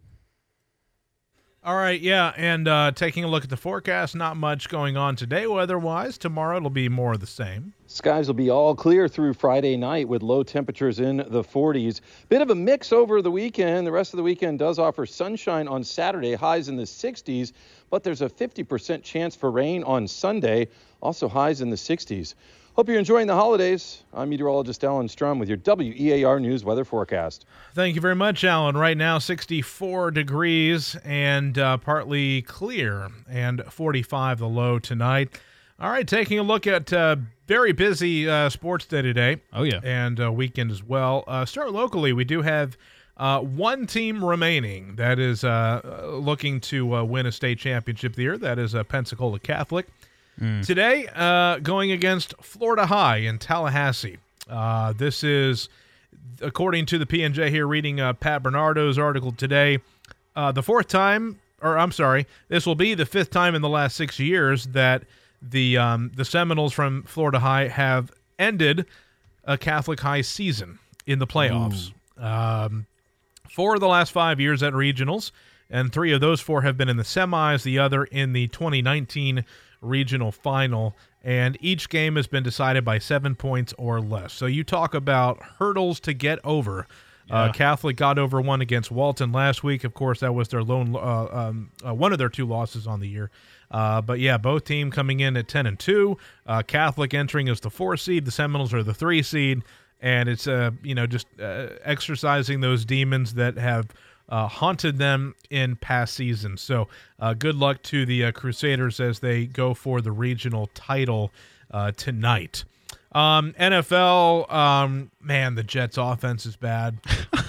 Speaker 2: All right, yeah, and uh, taking a look at the forecast, not much going on today weather-wise. Tomorrow it'll be more of the same.
Speaker 11: Skies will be all clear through Friday night with low temperatures in the forties. Bit of a mix over the weekend. The rest of the weekend does offer sunshine on Saturday, highs in the sixties, but there's a fifty percent chance for rain on Sunday, also highs in the sixties. Hope you're enjoying the holidays. I'm meteorologist Alan Strum with your W E A R News weather forecast.
Speaker 2: Thank you very much, Alan. Right now, sixty-four degrees and uh, partly clear, and forty-five the low tonight. All right, taking a look at uh, very busy uh, sports day today.
Speaker 10: Oh, yeah.
Speaker 2: And uh, weekend as well. Uh, start locally, we do have uh, one team remaining that is uh, looking to uh, win a state championship this year. That is uh, Pensacola Catholic. Mm. Today, uh, going against Florida High in Tallahassee. Uh, this is, according to the P N J here, reading uh, Pat Bernardo's article today, uh, the fourth time, or I'm sorry, this will be the fifth time in the last six years that the um, the Seminoles from Florida High have ended a Catholic High season in the playoffs. Um, four of the last five years at regionals, and three of those four have been in the semis, the other in the twenty nineteen regional final, and each game has been decided by seven points or less. So you talk about hurdles to get over. Yeah. Uh, Catholic got over one against Walton last week. Of course, that was their lone, uh, um, uh, one of their two losses on the year. Uh, but yeah, both teams coming in at ten and two. Uh, Catholic entering as the four seed. The Seminoles are the three seed, and it's uh, you know just uh, exercising those demons that have uh, haunted them in past seasons. So uh, good luck to the uh, Crusaders as they go for the regional title uh, tonight. Um, N F L, um, man, the Jets offense is bad.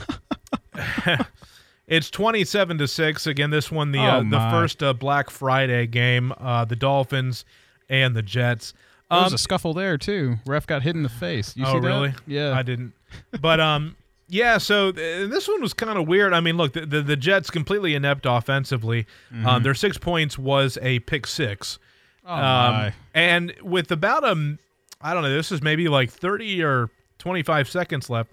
Speaker 2: It's twenty-seven to six. Again, this one, the
Speaker 10: Oh,
Speaker 2: uh, the
Speaker 10: my.
Speaker 2: first uh, Black Friday game, uh, the Dolphins and the Jets.
Speaker 10: There was
Speaker 2: Um,
Speaker 10: a scuffle there too. Ref got hit in the face. You
Speaker 2: oh,
Speaker 10: see that?
Speaker 2: really?
Speaker 10: Yeah.
Speaker 2: I didn't. But um, yeah. So th- this one was kind of weird. I mean, look, the, the the Jets completely inept offensively.
Speaker 10: Mhm.
Speaker 2: Um, their six points was a pick six.
Speaker 10: Oh,
Speaker 2: um,
Speaker 10: my.
Speaker 2: And with about a, I don't know, this is maybe like thirty or twenty-five seconds left.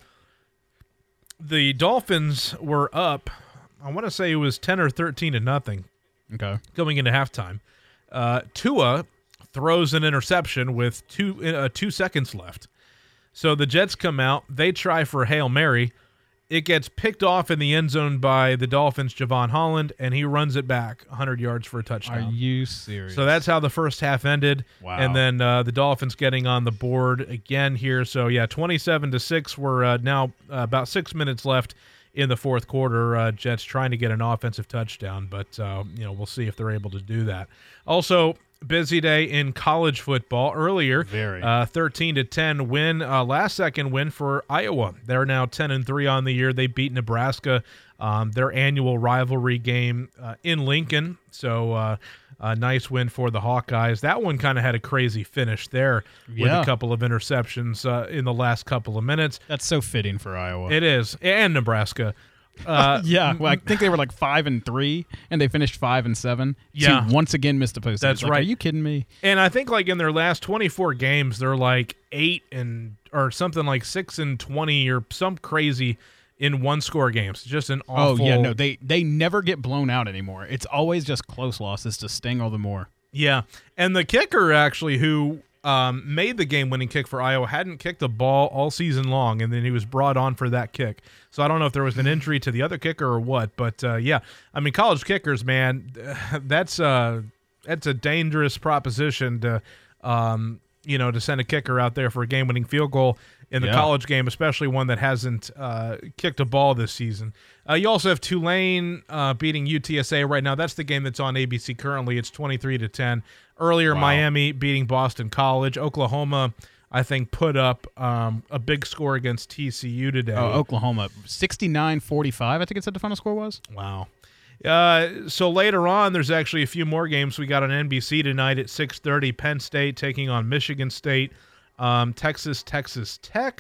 Speaker 2: The Dolphins were up. I want to say it was ten or thirteen to nothing.
Speaker 10: Okay.
Speaker 2: Going into halftime, uh, Tua throws an interception with two uh, two seconds left. So the Jets come out. They try for a Hail Mary. It gets picked off in the end zone by the Dolphins' Javon Holland, and he runs it back one hundred yards for a touchdown.
Speaker 10: Are you serious?
Speaker 2: So that's how the first half ended.
Speaker 10: Wow.
Speaker 2: And then uh, the Dolphins getting on the board again here. So, yeah, twenty-seven to six. We're uh, now uh, about six minutes left in the fourth quarter. Uh, Jets trying to get an offensive touchdown, but, uh, you know, we'll see if they're able to do that. Also, busy day in college football earlier.
Speaker 10: Very.
Speaker 2: Uh, thirteen to ten win, uh, last second win for Iowa. They're now ten and three on the year. They beat Nebraska, um, their annual rivalry game uh, in Lincoln. So uh, a nice win for the Hawkeyes. That one kind of had a crazy finish there with
Speaker 10: Yeah.
Speaker 2: a couple of interceptions uh, in the last couple of minutes.
Speaker 10: That's so fitting for Iowa.
Speaker 2: It is, and Nebraska. Uh,
Speaker 10: yeah, well, I think they were like five and three, and they finished five and seven.
Speaker 2: Yeah.
Speaker 10: To once again missed the postseason.
Speaker 2: That's
Speaker 10: Like,
Speaker 2: right.
Speaker 10: Are you kidding me?
Speaker 2: And I think like in their last twenty-four games, they're like eight and or something like six and twenty or some crazy in one score games. Just an awful.
Speaker 10: Oh yeah, no, they they never get blown out anymore. It's always just close losses to sting all the more.
Speaker 2: Yeah, and the kicker actually who um, made the game-winning kick for Iowa hadn't kicked a ball all season long, and then he was brought on for that kick. So I don't know if there was an injury to the other kicker or what, but uh, yeah, I mean college kickers, man, that's uh that's a dangerous proposition to um, you know to send a kicker out there for a game-winning field goal in the
Speaker 10: Yeah.
Speaker 2: college game, especially one that hasn't uh, kicked a ball this season. Uh, you also have Tulane uh, beating U T S A right now. That's the game that's on A B C currently. It's twenty-three to ten. Earlier,
Speaker 10: Wow.
Speaker 2: Miami beating Boston College. Oklahoma, I think, put up um, a big score against T C U today.
Speaker 10: Oh, Oklahoma, sixty-nine forty-five, I think it said the final score was.
Speaker 2: Wow. Uh, so later on, there's actually a few more games. We got on N B C tonight at six thirty. Penn State taking on Michigan State. Um, Texas, Texas Tech,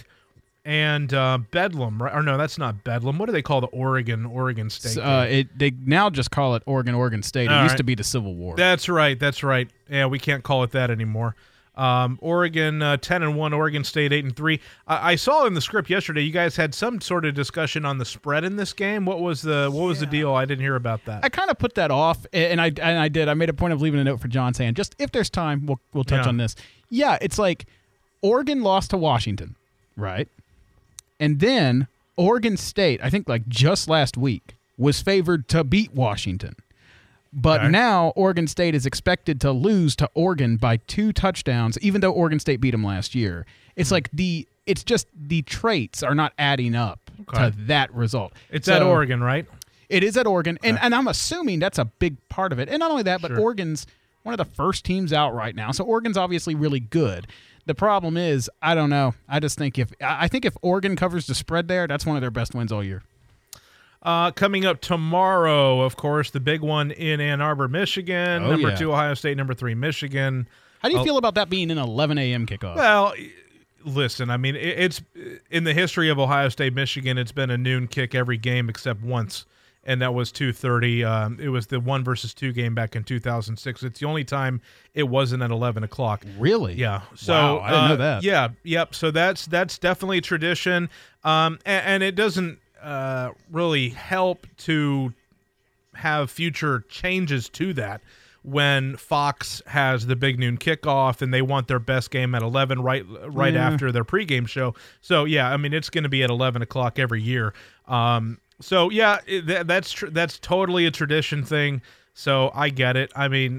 Speaker 2: and uh, Bedlam. Right? Or no, that's not Bedlam. What do they call the Oregon, Oregon State?
Speaker 10: So,
Speaker 2: game?
Speaker 10: uh, it they now just call it Oregon, Oregon State. It
Speaker 2: All
Speaker 10: used
Speaker 2: right.
Speaker 10: to be the Civil War.
Speaker 2: That's right. That's right. Yeah, we can't call it that anymore. Um, Oregon uh, ten and one, Oregon State eight and three. I, I saw in the script yesterday you guys had some sort of discussion on the spread in this game. What was the what was the deal? I didn't hear about that.
Speaker 10: I kind of put that off, and I and I did. I made a point of leaving a note for John saying, just if there's time, we'll we'll touch
Speaker 2: Yeah.
Speaker 10: on this. Yeah, it's like Oregon lost to Washington, right? And then Oregon State, I think like just last week, was favored to beat Washington. But
Speaker 2: Okay.
Speaker 10: now Oregon State is expected to lose to Oregon by two touchdowns, even though Oregon State beat them last year. It's like the it's just the traits are not adding up
Speaker 2: Okay.
Speaker 10: to that result.
Speaker 2: It's
Speaker 10: So-
Speaker 2: at Oregon, right?
Speaker 10: It is at Oregon, and, and I'm assuming that's a big part of it. And not only that, but
Speaker 2: Sure.
Speaker 10: Oregon's one of the first teams out right now, so Oregon's obviously really good. The problem is, I don't know. I just think if I I think if Oregon covers the spread there, that's one of their best wins all year.
Speaker 2: Uh, coming up tomorrow, of course, the big one in Ann Arbor, Michigan.
Speaker 10: Oh,
Speaker 2: number
Speaker 10: yeah.
Speaker 2: two, Ohio State. Number three, Michigan.
Speaker 10: How do you
Speaker 2: Oh,
Speaker 10: feel about that being an eleven a.m. kickoff?
Speaker 2: Well, listen, I mean, it, it's in the history of Ohio State, Michigan, it's been a noon kick every game except once, and that was two thirty. Um, it was the one versus two game back in two thousand six. It's the only time it wasn't at eleven o'clock.
Speaker 10: Really?
Speaker 2: Yeah. So
Speaker 10: Wow, I didn't know
Speaker 2: uh,
Speaker 10: that.
Speaker 2: Yeah. Yep. So that's that's definitely a tradition, um, and, and it doesn't uh, really help to have future changes to that when Fox has the big noon kickoff and they want their best game at eleven right right
Speaker 10: Yeah.
Speaker 2: after their pregame show. So yeah, I mean it's going to be at eleven o'clock every year. Um, so yeah, it, that, that's tr- that's totally a tradition thing. So I get it. I mean,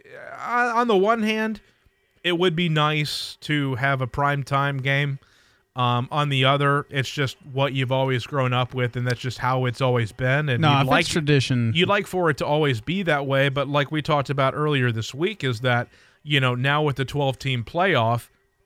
Speaker 2: on on the one hand, it would be nice to have a primetime game. Um, on the other, it's just what you've always grown up with, and that's just how it's always been. And
Speaker 10: No,
Speaker 2: you'd
Speaker 10: if
Speaker 2: like
Speaker 10: it's tradition.
Speaker 2: You'd like for it to always be that way, but like we talked about earlier this week, is that you know now with the twelve-team playoff,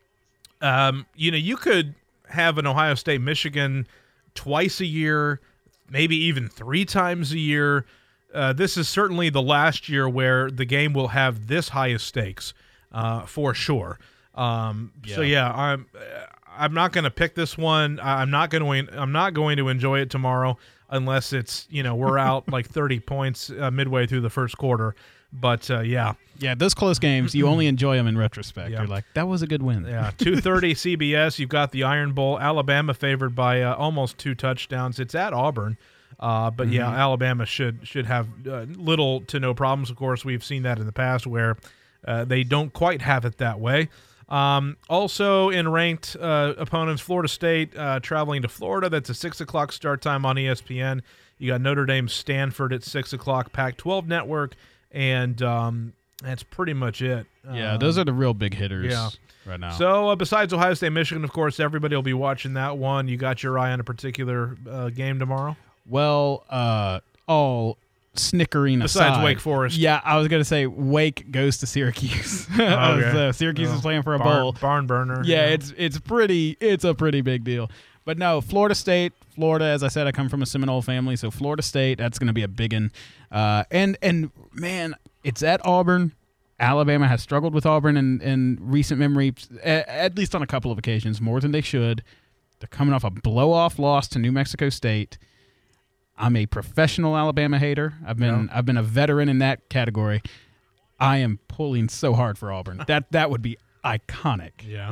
Speaker 2: um, you know you could have an Ohio State Michigan twice a year, maybe even three times a year. Uh, this is certainly the last year where the game will have this highest stakes uh, for sure. Um, So yeah, I'm I'm not going to pick this one. I'm not going to I'm not going to enjoy it tomorrow unless it's you know we're out like thirty points uh, midway through the first quarter. But uh, yeah,
Speaker 10: yeah, those close games you only enjoy them in retrospect.
Speaker 2: Yeah.
Speaker 10: You're like, that was a good win.
Speaker 2: Yeah, two thirty C B S. You've got the Iron Bowl. Alabama favored by uh, almost two touchdowns. It's at Auburn. Uh, but yeah,
Speaker 10: Mhm.
Speaker 2: Alabama should should have uh, little to no problems. Of course, we've seen that in the past where uh, they don't quite have it that way. Um, also in ranked uh, opponents, Florida State uh, traveling to Florida. That's a six o'clock start time on E S P N. You got Notre Dame, Stanford at six o'clock, Pac twelve network, and um, that's pretty much it.
Speaker 10: Yeah,
Speaker 2: Um,
Speaker 10: those are the real big hitters
Speaker 2: yeah.
Speaker 10: right now.
Speaker 2: So uh, besides Ohio State, Michigan, of course, everybody will be watching that one. You got your eye on a particular uh, game tomorrow?
Speaker 10: Well, uh, all snickering
Speaker 2: Besides
Speaker 10: aside,
Speaker 2: Wake Forest.
Speaker 10: Yeah, I was going to say Wake goes to Syracuse.
Speaker 2: Okay.
Speaker 10: uh, Syracuse
Speaker 2: Oh,
Speaker 10: is playing for a
Speaker 2: barn-
Speaker 10: bowl.
Speaker 2: barn burner.
Speaker 10: Yeah,
Speaker 2: Yeah.
Speaker 10: it's it's pretty it's a pretty big deal. But no, Florida State, Florida. As I said, I come from a Seminole family, so Florida State. That's going to be a big one. Uh, and and man, it's at Auburn. Alabama has struggled with Auburn in, in recent memory, at, at least on a couple of occasions, more than they should. They're coming off a blow-off loss to New Mexico State. I'm a professional Alabama hater. I've been
Speaker 2: Yeah.
Speaker 10: I've been a veteran in that category. I am pulling so hard for Auburn. That that would be iconic.
Speaker 2: Yeah.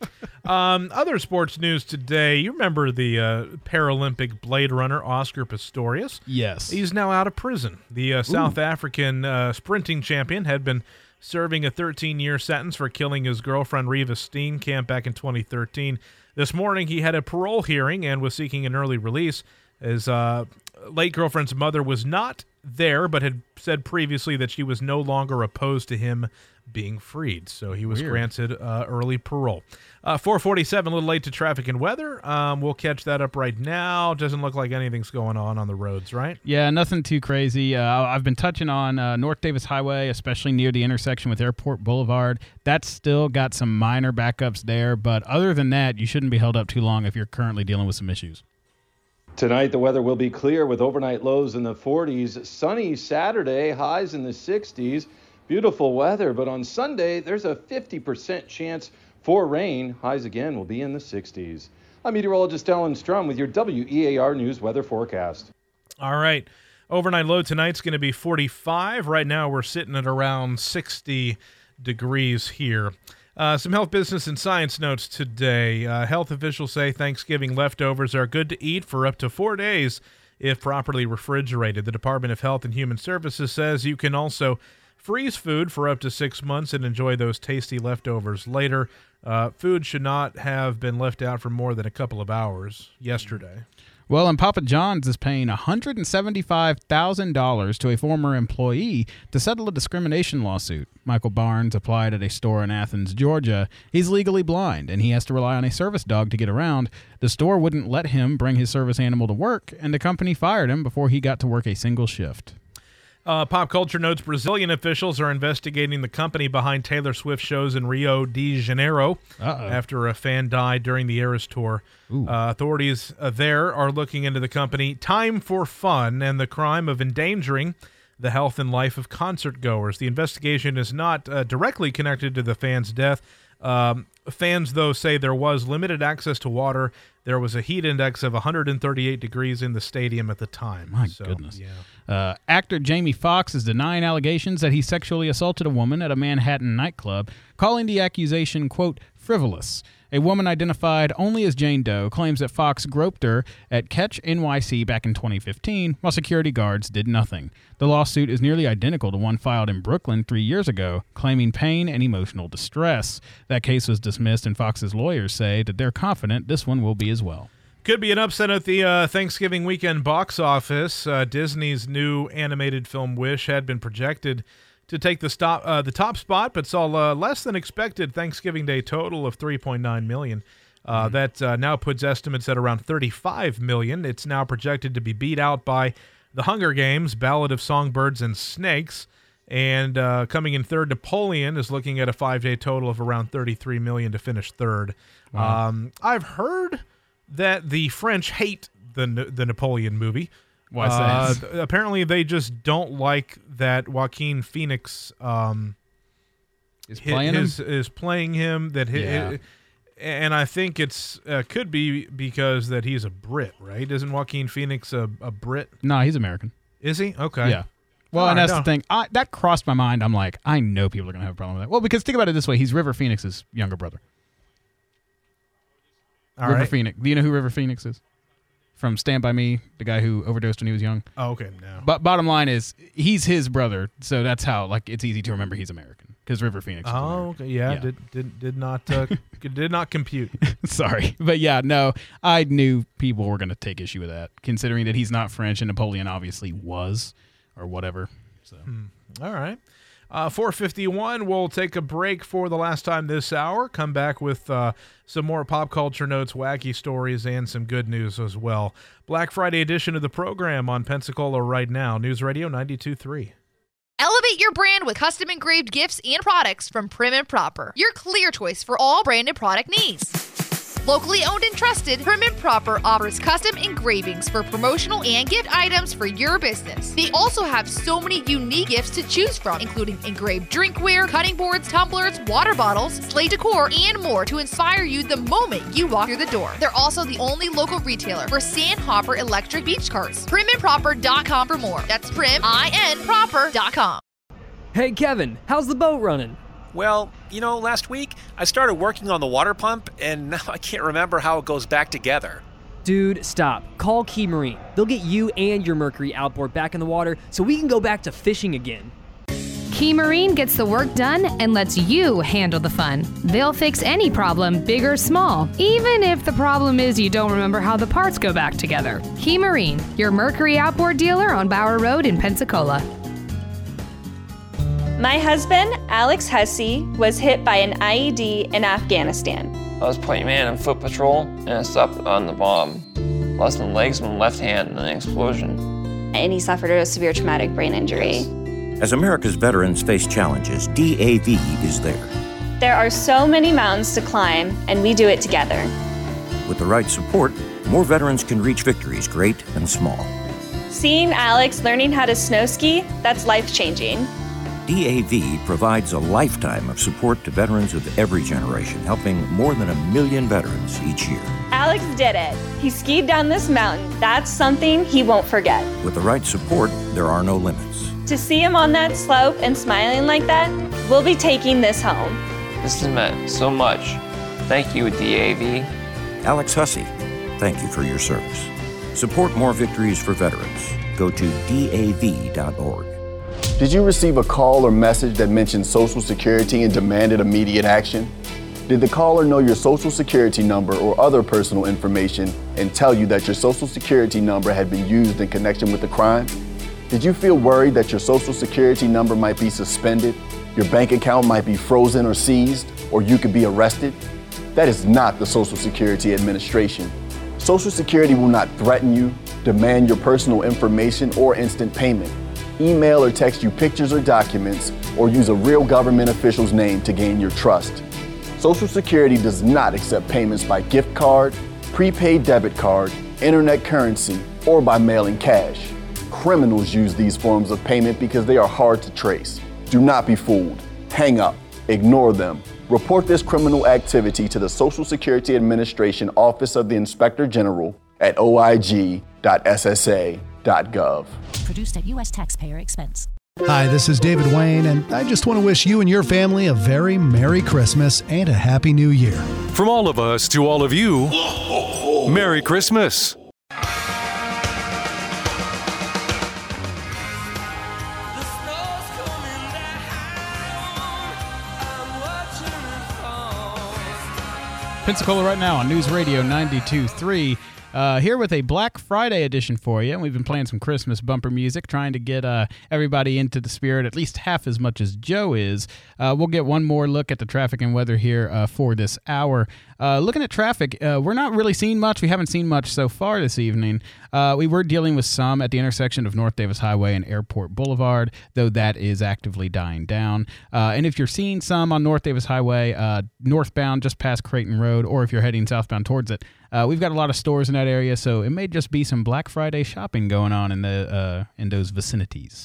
Speaker 2: um, other sports news today. You remember the uh, Paralympic Blade Runner Oscar Pistorius?
Speaker 10: Yes.
Speaker 2: He's now out of prison. The uh, South African uh, sprinting champion had been serving a thirteen-year sentence for killing his girlfriend Reva Steenkamp back in twenty thirteen. This morning he had a parole hearing and was seeking an early release. His uh, late girlfriend's mother was not there, but had said previously that she was no longer opposed to him being freed. So he was
Speaker 10: Weird.
Speaker 2: granted uh, early parole. Uh, four forty-seven, a little late to traffic and weather. Um, we'll catch that up right now. Doesn't look like anything's going on on the roads, right?
Speaker 10: Yeah, nothing too crazy. Uh, I've been touching on uh, North Davis Highway, especially near the intersection with Airport Boulevard. That's still got some minor backups there, but other than that, you shouldn't be held up too long if you're currently dealing with some issues.
Speaker 11: Tonight, the weather will be clear with overnight lows in the forties. Sunny Saturday, highs in the sixties. Beautiful weather, but on Sunday, there's a fifty percent chance for rain. Highs again will be in the sixties. I'm meteorologist Ellen Strum with your W E A R News weather forecast.
Speaker 2: All right. Overnight low tonight's going to be forty-five. Right now, we're sitting at around sixty degrees here. Uh, some health, business, and science notes today. Uh, health officials say Thanksgiving leftovers are good to eat for up to four days if properly refrigerated. The Department of Health and Human Services says you can also freeze food for up to six months and enjoy those tasty leftovers later. Uh, food should not have been left out for more than a couple of hours yesterday.
Speaker 10: Well, and Papa John's is paying one hundred seventy-five thousand dollars to a former employee to settle a discrimination lawsuit. Michael Barnes applied at a store in Athens, Georgia. He's legally blind, and he has to rely on a service dog to get around. The store wouldn't let him bring his service animal to work, and the company fired him before he got to work a single shift.
Speaker 2: Uh, pop culture notes, Brazilian officials are investigating the company behind Taylor Swift shows in Rio de Janeiro
Speaker 10: Uh-oh.
Speaker 2: after a fan died during the Eras Tour. Uh, authorities uh, there are looking into the company Time for Fun and the crime of endangering the health and life of concert goers. The investigation is not uh, directly connected to the fan's death. Um, fans, though, say there was limited access to water. There was a heat index of one hundred thirty-eight degrees in the stadium at the time.
Speaker 10: My
Speaker 2: So,
Speaker 10: goodness.
Speaker 2: Yeah.
Speaker 10: Uh, actor Jamie Foxx is denying allegations that he sexually assaulted a woman at a Manhattan nightclub, calling the accusation, quote, frivolous. A woman identified only as Jane Doe claims that Fox groped her at Catch N Y C back in twenty fifteen, while security guards did nothing. The lawsuit is nearly identical to one filed in Brooklyn three years ago, claiming pain and emotional distress. That case was dismissed, and Fox's lawyers say that they're confident this one will be as well.
Speaker 2: Could be an upset at the uh, Thanksgiving weekend box office. Uh, Disney's new animated film Wish had been projected to take the stop, uh, the top spot, but saw uh, less than expected Thanksgiving Day total of three point nine million Uh, mm-hmm. That uh, now puts estimates at around thirty-five million. It's now projected to be beat out by The Hunger Games, Ballad of Songbirds and Snakes. And uh, coming in third, Napoleon is looking at a five-day total of around thirty-three million to finish third. Wow. Um, I've heard that the French hate the the Napoleon movie.
Speaker 10: Why is
Speaker 2: uh,
Speaker 10: that?
Speaker 2: Apparently, they just don't like that Joaquin Phoenix um,
Speaker 10: is playing
Speaker 2: his,
Speaker 10: him.
Speaker 2: Is playing him. That his,
Speaker 10: yeah.
Speaker 2: And I think it's uh, could be because that he's a Brit, right? Isn't Joaquin Phoenix a, a Brit?
Speaker 10: No, he's American.
Speaker 2: Is he? Okay.
Speaker 10: Yeah. Well,
Speaker 2: All
Speaker 10: and
Speaker 2: right,
Speaker 10: that's
Speaker 2: no.
Speaker 10: the thing. I, that crossed my mind. I'm like, I know people are going to have a problem with that. Well, because think about it this way. He's River Phoenix's younger brother.
Speaker 2: All
Speaker 10: River
Speaker 2: right.
Speaker 10: Phoenix. Do you know who River Phoenix is? From Stand By Me, the guy who overdosed when he was young.
Speaker 2: Oh, okay. No.
Speaker 10: But bottom line is, he's his brother, so that's how like it's easy to remember he's American because River Phoenix. is
Speaker 2: Oh,
Speaker 10: American.
Speaker 2: okay. Yeah,
Speaker 10: Yeah.
Speaker 2: Did, did did not uh, did not compute.
Speaker 10: Sorry, but yeah, no, I knew people were going to take issue with that, considering that he's not French and Napoleon obviously was, or whatever. So,
Speaker 2: Hmm. All right. Uh, four fifty-one, we'll take a break for the last time this hour. Come back with uh, some more pop culture notes, wacky stories, and some good news as well. Black Friday edition of the program on Pensacola right now. News Radio ninety-two point three.
Speaker 4: Elevate your brand with custom engraved gifts and products from Prim and Proper, your clear choice for all branded product needs. Locally owned and trusted, Prim and Proper offers custom engravings for promotional and gift items for your business. They also have so many unique gifts to choose from, including engraved drinkware, cutting boards, tumblers, water bottles, slate decor, and more to inspire you the moment you walk through the door. They're also the only local retailer for Sandhopper electric beach carts. prim and proper dot com for more. That's prim, I N, proper dot com.
Speaker 12: Hey, Kevin, how's the boat running?
Speaker 13: Well, you know, last week I started working on the water pump, and now I can't remember how it goes back together.
Speaker 12: Dude, stop. Call Key Marine. They'll get you and your Mercury outboard back in the water so we can go back to fishing again.
Speaker 14: Key Marine gets the work done and lets you handle the fun. They'll fix any problem, big or small, even if the problem is you don't remember how the parts go back together. Key Marine, your Mercury outboard dealer on Bower Road in Pensacola.
Speaker 15: My husband, Alex Hussey, was hit by an I E D in Afghanistan.
Speaker 16: I was point man on foot patrol, and I stopped on the bomb. Lost my legs and my left hand in an explosion.
Speaker 15: And he suffered a severe traumatic brain injury.
Speaker 17: As America's veterans face challenges, D A V is there.
Speaker 15: There are so many mountains to climb, and we do it together.
Speaker 17: With the right support, more veterans can reach victories, great and small.
Speaker 15: Seeing Alex learning how to snow ski, that's life-changing.
Speaker 17: D A V provides a lifetime of support to veterans of every generation, helping more than a million veterans each year.
Speaker 15: Alex did it. He skied down this mountain. That's something he won't forget.
Speaker 17: With the right support, there are no limits.
Speaker 15: To see him on that slope and smiling like that, we'll be taking this home.
Speaker 16: This has meant so much. Thank you, D A V.
Speaker 17: Alex Hussey, thank you for your service. Support more victories for veterans. Go to D A V dot org.
Speaker 18: Did you receive a call or message that mentioned Social Security and demanded immediate action? Did the caller know your Social Security number or other personal information and tell you that your Social Security number had been used in connection with the crime? Did you feel worried that your Social Security number might be suspended, your bank account might be frozen or seized, or you could be arrested? That is not the Social Security Administration. Social Security will not threaten you, demand your personal information, or instant payment. Email or text you pictures or documents, or use a real government official's name to gain your trust. Social Security does not accept payments by gift card, prepaid debit card, internet currency, or by mailing cash. Criminals use these forms of payment because they are hard to trace. Do not be fooled. Hang up. Ignore them. Report this criminal activity to the Social Security Administration Office of the Inspector General at O I G dot S S A dot gov.
Speaker 19: Produced at U S taxpayer expense.
Speaker 20: Hi, this is David Wayne, and I just want to wish you and your family a very Merry Christmas and a Happy New Year.
Speaker 8: From all of us to all of you, Merry Christmas.
Speaker 10: Pensacola right now on News Radio ninety-two point three. Uh, here with a Black Friday edition for you. We've been playing some Christmas bumper music, trying to get uh, everybody into the spirit at least half as much as Joe is. Uh, we'll get one more look at the traffic and weather here uh, for this hour. Uh, looking at traffic, uh, we're not really seeing much. We haven't seen much so far this evening. Uh, we were dealing with some at the intersection of North Davis Highway and Airport Boulevard, though that is actively dying down. Uh, and if you're seeing some on North Davis Highway, uh, northbound just past Creighton Road, or if you're heading southbound towards it, uh, we've got a lot of stores in that area, so it may just be some Black Friday shopping going on in the uh, in those vicinities.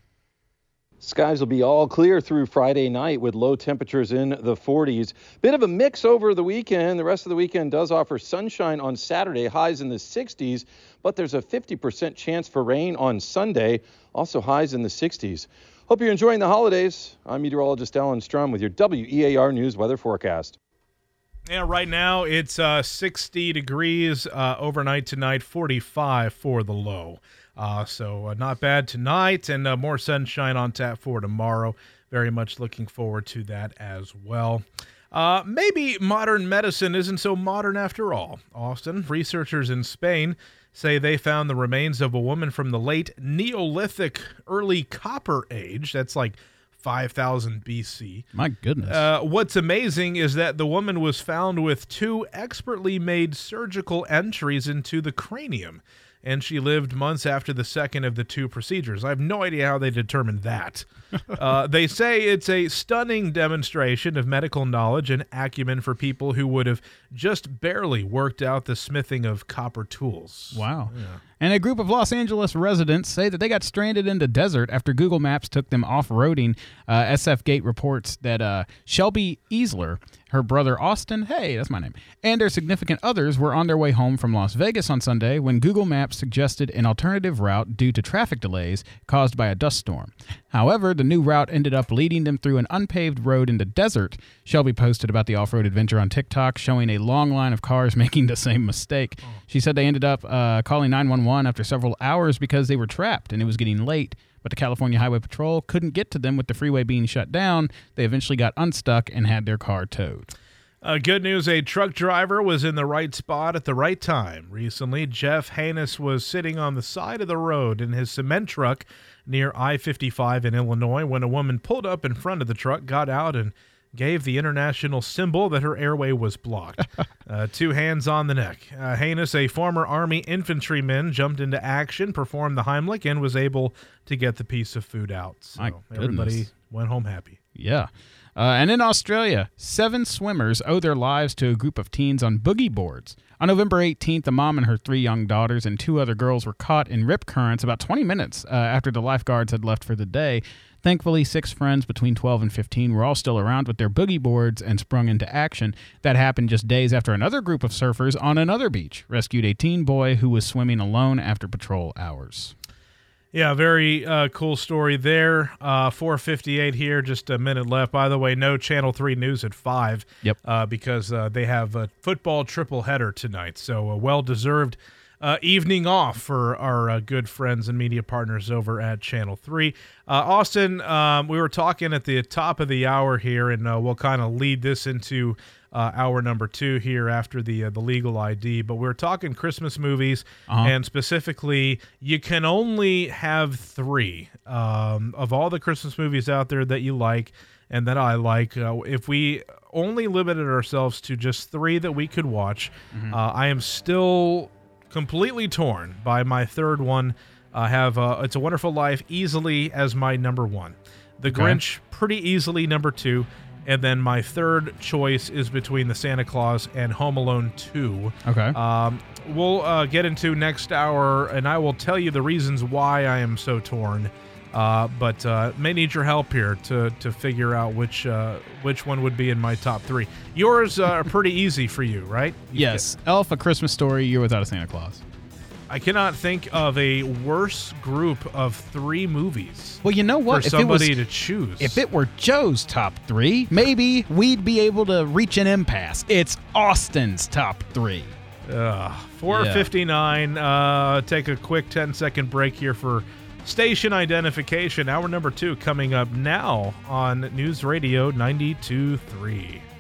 Speaker 11: Skies will be all clear through Friday night with low temperatures in the forties. Bit of a mix over the weekend. The rest of the weekend does offer sunshine on Saturday, highs in the sixties, but there's a fifty percent chance for rain on Sunday, also highs in the sixties. Hope you're enjoying the holidays. I'm meteorologist Alan Strum with your W E A R News weather forecast.
Speaker 2: Yeah, right now it's uh, sixty degrees uh, overnight tonight, forty-five for the low. Uh, so uh, not bad tonight, and uh, more sunshine on tap for tomorrow. Very much looking forward to that as well. Uh, maybe modern medicine isn't so modern after all. Austin, researchers in Spain say they found the remains of a woman from the late Neolithic, early Copper Age. That's like five thousand B C.
Speaker 10: My goodness.
Speaker 2: Uh, what's amazing is that the woman was found with two expertly made surgical entries into the cranium, and she lived months after the second of the two procedures. I have no idea how they determined that. uh, they say it's a stunning demonstration of medical knowledge and acumen for people who would have just barely worked out the smithing of copper tools.
Speaker 10: Wow.
Speaker 2: Yeah.
Speaker 10: And a group of Los Angeles residents say that they got stranded in the desert after Google Maps took them off-roading. Uh, S F Gate reports that uh, Shelby Easler, her brother Austin, hey, that's my name, and their significant others were on their way home from Las Vegas on Sunday when Google Maps suggested an alternative route due to traffic delays caused by a dust storm. However, the new route ended up leading them through an unpaved road in the desert. Shelby posted about the off-road adventure on TikTok, showing a long line of cars making the same mistake. She said they ended up uh, calling nine one one after several hours because they were trapped and it was getting late. But the California Highway Patrol couldn't get to them with the freeway being shut down. They eventually got unstuck and had their car towed.
Speaker 2: Uh, good news, a truck driver was in the right spot at the right time. Recently, Jeff Hannes was sitting on the side of the road in his cement truck near I fifty-five in Illinois when a woman pulled up in front of the truck, got out, and gave the international symbol that her airway was blocked. uh, two hands on the neck. Uh, Hannes, a former Army infantryman, jumped into action, performed the Heimlich, and was able to get the piece of food out. So
Speaker 10: My
Speaker 2: everybody
Speaker 10: goodness.
Speaker 2: went home happy.
Speaker 10: Yeah. Uh, and in Australia, seven swimmers owe their lives to a group of teens on boogie boards. On November eighteenth, a mom and her three young daughters and two other girls were caught in rip currents about twenty minutes uh, after the lifeguards had left for the day. Thankfully, six friends between twelve and fifteen were all still around with their boogie boards and sprung into action. That happened just days after another group of surfers on another beach rescued a teen boy who was swimming alone after patrol hours.
Speaker 2: Yeah, very uh, cool story there. Uh, four fifty-eight here, just a minute left. By the way, no Channel three News at five.
Speaker 10: Yep.
Speaker 2: Uh, because uh, they have a football triple header tonight. So a well-deserved uh, evening off for our uh, good friends and media partners over at Channel three. Uh, Austin, um, we were talking at the top of the hour here, and uh, we'll kind of lead this into Uh, hour number two here after the uh, the legal I D, but we're talking Christmas movies,
Speaker 10: Uh-huh.
Speaker 2: and specifically, you can only have three um, of all the Christmas movies out there that you like and that I like. Uh, if we only limited ourselves to just three that we could watch,
Speaker 10: Mhm.
Speaker 2: uh, I am still completely torn by my third one. I have uh, It's a Wonderful Life easily as my number one. The
Speaker 10: Okay.
Speaker 2: Grinch pretty easily number two. And then my third choice is between the Santa Claus and Home Alone two.
Speaker 10: Okay.
Speaker 2: Um, we'll uh, get into next hour, and I will tell you the reasons why I am so torn. Uh, but uh, may need your help here to to figure out which uh, which one would be in my top three. Yours uh, are pretty easy for you, right? You
Speaker 10: Yes. Elf, A Christmas Story, Year Without a Santa Claus.
Speaker 2: I cannot think of a worse group of three movies.
Speaker 10: Well, you know what?
Speaker 2: For
Speaker 10: If
Speaker 2: somebody
Speaker 10: it was,
Speaker 2: to choose.
Speaker 10: If it were Joe's top three, maybe we'd be able to reach an impasse. It's Austin's top three.
Speaker 2: Uh, four fifty-nine. Uh, take a quick ten second break here for station identification. Hour number two coming up now on News Radio ninety-two point three.